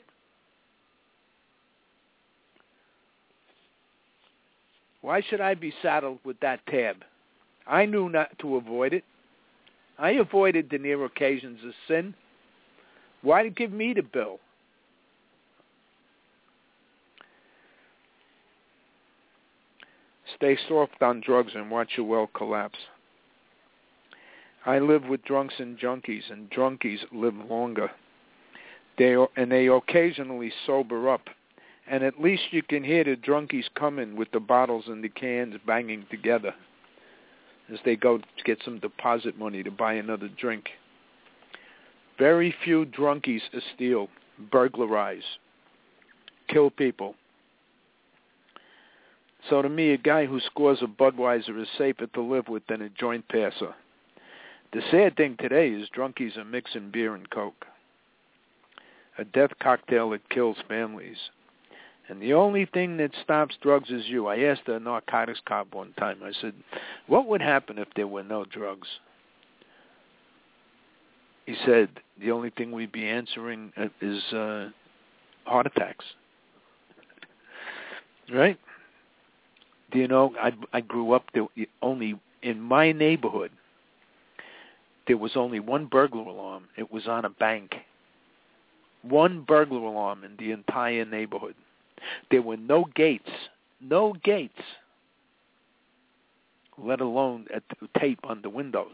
Why should I be saddled with that tab? I knew not to avoid it. I avoided the near occasions of sin. Why give me the bill? Stay soft on drugs and watch your well collapse. I live with drunks and junkies live longer. They occasionally sober up. And at least you can hear the drunkies coming with the bottles and the cans banging together as they go to get some deposit money to buy another drink. Very few drunkies steal, burglarize, kill people. So to me, a guy who scores a Budweiser is safer to live with than a joint passer. The sad thing today is drunkies are mixing beer and coke. A death cocktail that kills families. And the only thing that stops drugs is you. I asked a narcotics cop one time, I said, what would happen if there were no drugs? He said, the only thing we'd be answering is heart attacks. Right? Do you know, I grew up there only in my neighborhood. There was only one burglar alarm. It was on a bank. one burglar alarm in the entire neighborhood. There were no gates, let alone a tape on the windows.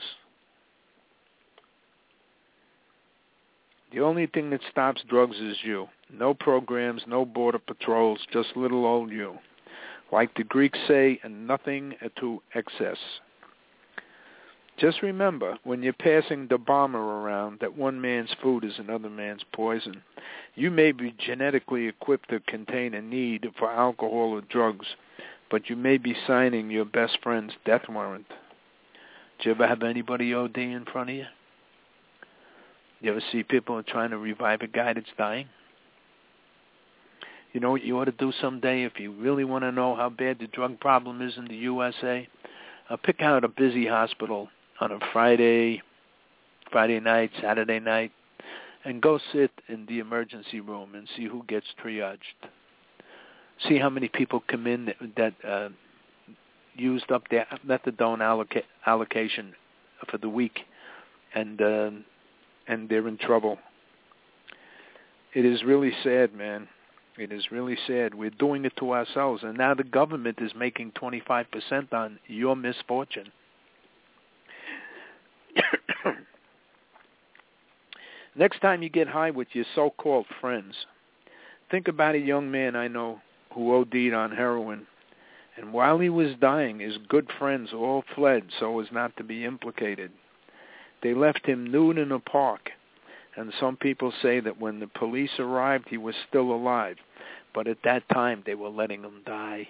The only thing that stops drugs is you. No programs, no border patrols, just little old you. Like the Greeks say, and nothing to excess. Just remember, when you're passing the bomber around, that one man's food is another man's poison. You may be genetically equipped to contain a need for alcohol or drugs, but you may be signing your best friend's death warrant. Did you ever have anybody OD in front of you? You ever see people trying to revive a guy that's dying? You know what you ought to do someday if you really want to know how bad the drug problem is in the USA? Pick out a busy hospital on a Friday night, Saturday night, and go sit in the emergency room and see who gets triaged. See how many people come in that used up their methadone allocation for the week, and they're in trouble. It is really sad, man. It is really sad. We're doing it to ourselves, and now the government is making 25% on your misfortune. Next time you get high with your so-called friends, think about a young man I know who OD'd on heroin, and while he was dying, his good friends all fled so as not to be implicated. They left him nude in a park, and some people say that when the police arrived, he was still alive, but at that time they were letting him die.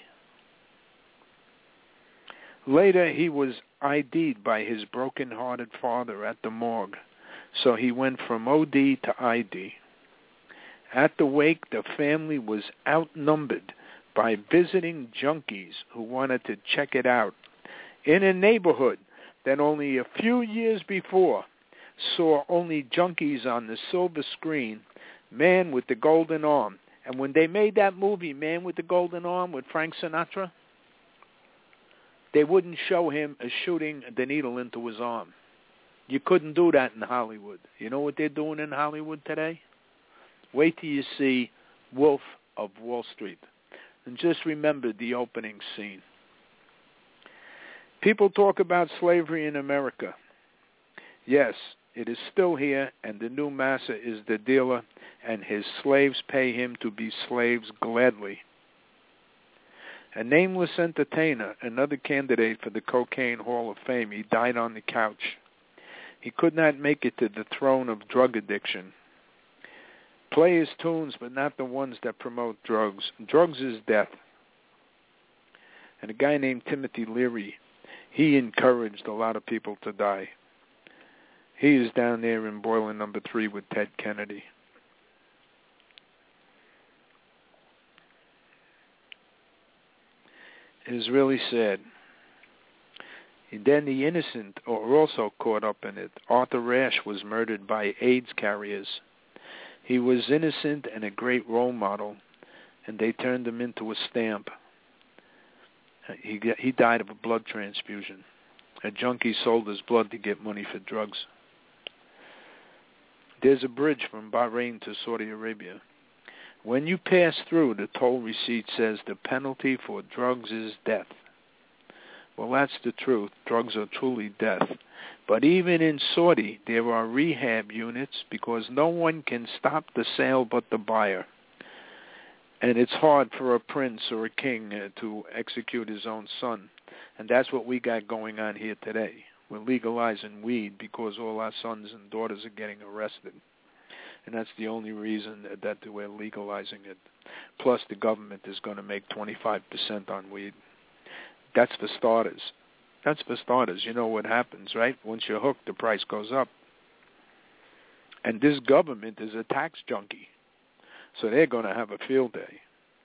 Later, he was ID'd by his broken-hearted father at the morgue, so he went from OD to ID. At the wake, the family was outnumbered by visiting junkies who wanted to check it out in a neighborhood that only a few years before saw only junkies on the silver screen, Man with the Golden Arm. And when they made that movie, Man with the Golden Arm, with Frank Sinatra, they wouldn't show him shooting the needle into his arm. You couldn't do that in Hollywood. You know what they're doing in Hollywood today? Wait till you see Wolf of Wall Street. And just remember the opening scene. People talk about slavery in America. Yes, it is still here, and the new master is the dealer, and his slaves pay him to be slaves gladly. A nameless entertainer, another candidate for the Cocaine Hall of Fame, he died on the couch. He could not make it to the throne of drug addiction. Play his tunes, but not the ones that promote drugs. Drugs is death. And a guy named Timothy Leary, he encouraged a lot of people to die. He is down there in Boiler Number 3 with Ted Kennedy. It is really sad. And then the innocent are also caught up in it. Arthur Ashe was murdered by AIDS carriers. He was innocent and a great role model, and they turned him into a stamp. He died of a blood transfusion. A junkie sold his blood to get money for drugs. There's a bridge from Bahrain to Saudi Arabia. When you pass through, the toll receipt says the penalty for drugs is death. Well, that's the truth. Drugs are truly death. But even in Saudi, there are rehab units because no one can stop the sale but the buyer. And it's hard for a prince or a king to execute his own son. And that's what we got going on here today. We're legalizing weed because all our sons and daughters are getting arrested. And that's the only reason that we're legalizing it. Plus, the government is going to make 25% on weed. That's for starters. That's for starters. You know what happens, right? Once you're hooked, the price goes up. And this government is a tax junkie. So they're going to have a field day.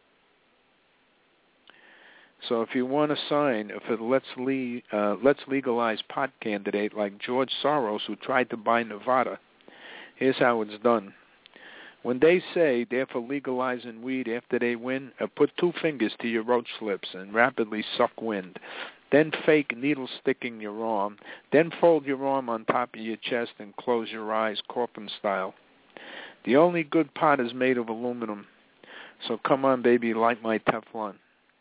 So if you want to sign for the Let's Legalize Pot candidate like George Soros, who tried to buy Nevada, here's how it's done. When they say they're for legalizing weed after they win, put 2 fingers to your roach lips and rapidly suck wind. Then fake needle sticking your arm. Then fold your arm on top of your chest and close your eyes, coffin style. The only good pot is made of aluminum. So come on, baby, light my Teflon.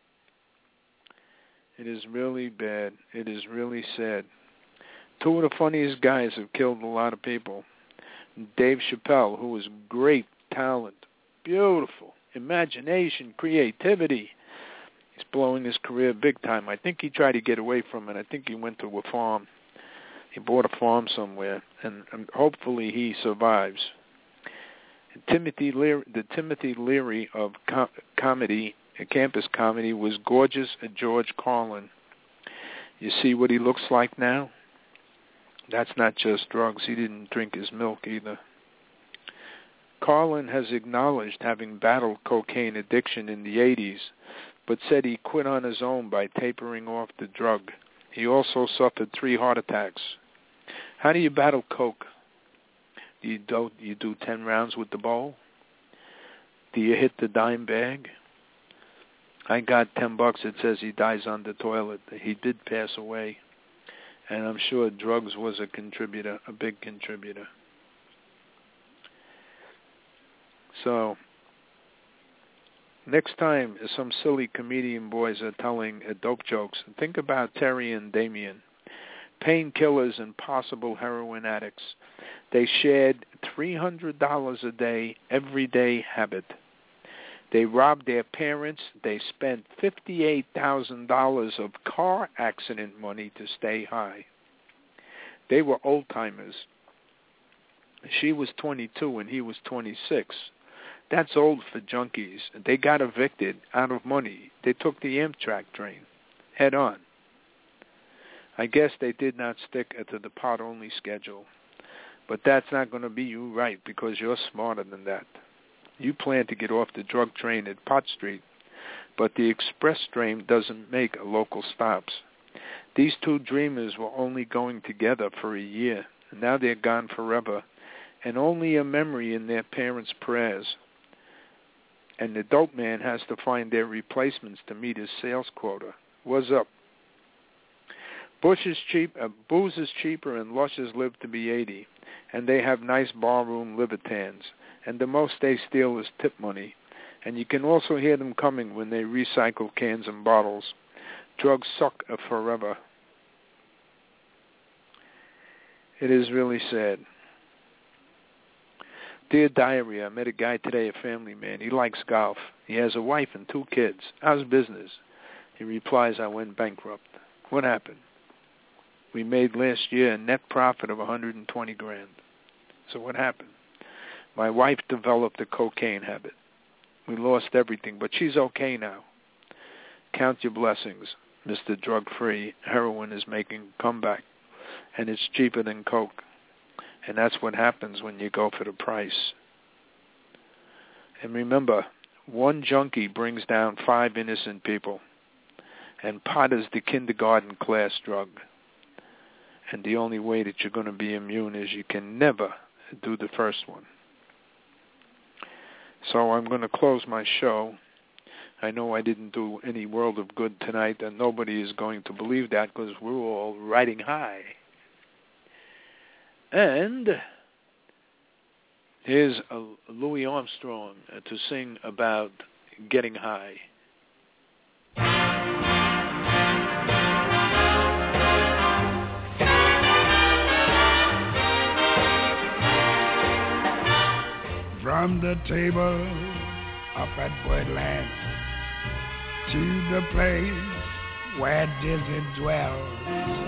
It is really bad. It is really sad. Two of the funniest guys have killed a lot of people. Dave Chappelle, who was great talent, beautiful, imagination, creativity. He's blowing his career big time. I think he tried to get away from it. I think he went to a farm. He bought a farm somewhere, and hopefully he survives. Timothy Leary of comedy, campus comedy, was gorgeous at George Carlin. You see what he looks like now? That's not just drugs. He didn't drink his milk either. Carlin has acknowledged having battled cocaine addiction in the 80s, but said he quit on his own by tapering off the drug. He also suffered 3 heart attacks. How do you battle coke? Do you do 10 rounds with the bowl? Do you hit the dime bag? I got $10. It says he dies on the toilet. He did pass away. And I'm sure drugs was a contributor, a big contributor. So, next time some silly comedian boys are telling dope jokes, think about Terry and Damien, painkillers and possible heroin addicts. They shared $300 a day, everyday habit. They robbed their parents. They spent $58,000 of car accident money to stay high. They were old-timers. She was 22 and he was 26. That's old for junkies. They got evicted out of money. They took the Amtrak train head on. I guess they did not stick to the pot-only schedule. But that's not going to be you right, because you're smarter than that. You plan to get off the drug train at Pot Street, but the express train doesn't make local stops. These two dreamers were only going together for a year, and now they're gone forever, and only a memory in their parents' prayers. And the dope man has to find their replacements to meet his sales quota. What's up? Booze is cheaper, and lushes live to be 80, and they have nice barroom libertans. And the most they steal is tip money. And you can also hear them coming when they recycle cans and bottles. Drugs suck forever. It is really sad. Dear Diary, I met a guy today, a family man. He likes golf. He has a wife and 2 kids. How's business? He replies, I went bankrupt. What happened? We made last year a net profit of $120,000. So what happened? My wife developed a cocaine habit. We lost everything, but she's okay now. Count your blessings, Mr. Drug-Free. Heroin is making a comeback, and it's cheaper than coke. And that's what happens when you go for the price. And remember, 1 junkie brings down 5 innocent people, and pot is the kindergarten class drug. And the only way that you're going to be immune is you can never do the first one. So I'm going to close my show. I know I didn't do any world of good tonight, and nobody is going to believe that because we're all riding high. And here's Louis Armstrong to sing about getting high. From the table up at Woodland to the place where Dizzy dwells,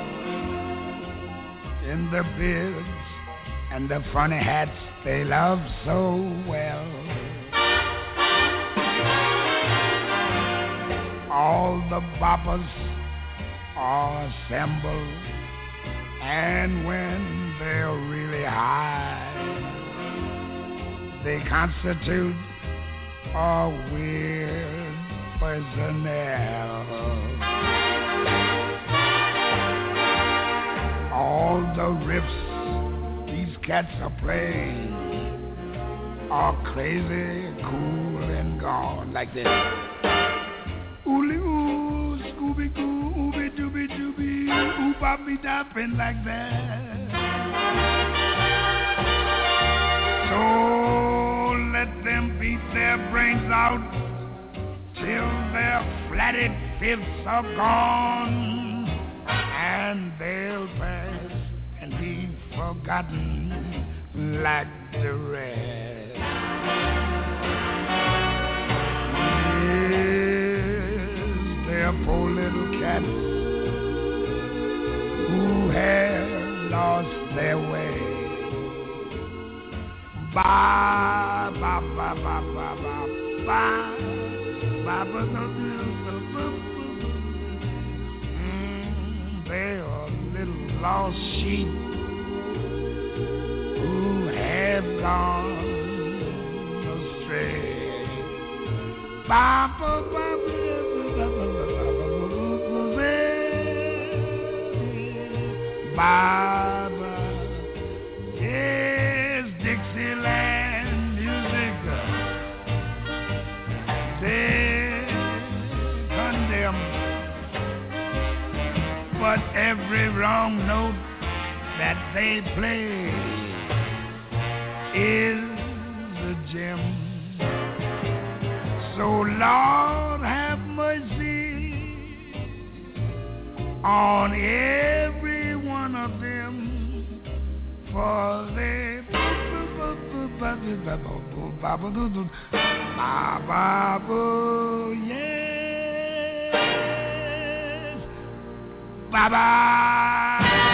in the beards and the funny hats they love so well, all the boppers are assembled, and when they're really high, they constitute a weird personnel. All the riffs these cats are playing are crazy, cool, and gone like this. Ooly ooh, Scooby Doo, ooby dooby dooby, ooh boppy dopping like that. So let them beat their brains out till their flatted fifths are gone, and they'll pass and be forgotten like the rest. Yes, they're poor little cats who have lost their way. Ba ba ba ba ba ba ba ba ba ba. They are little lost sheep who have gone astray. Ba ba ba ba ba ba ba ba. Yes, Dixieland music they condemn, but every wrong note that they play is a gem. So Lord have mercy on every one of them, for they yes, bye-bye.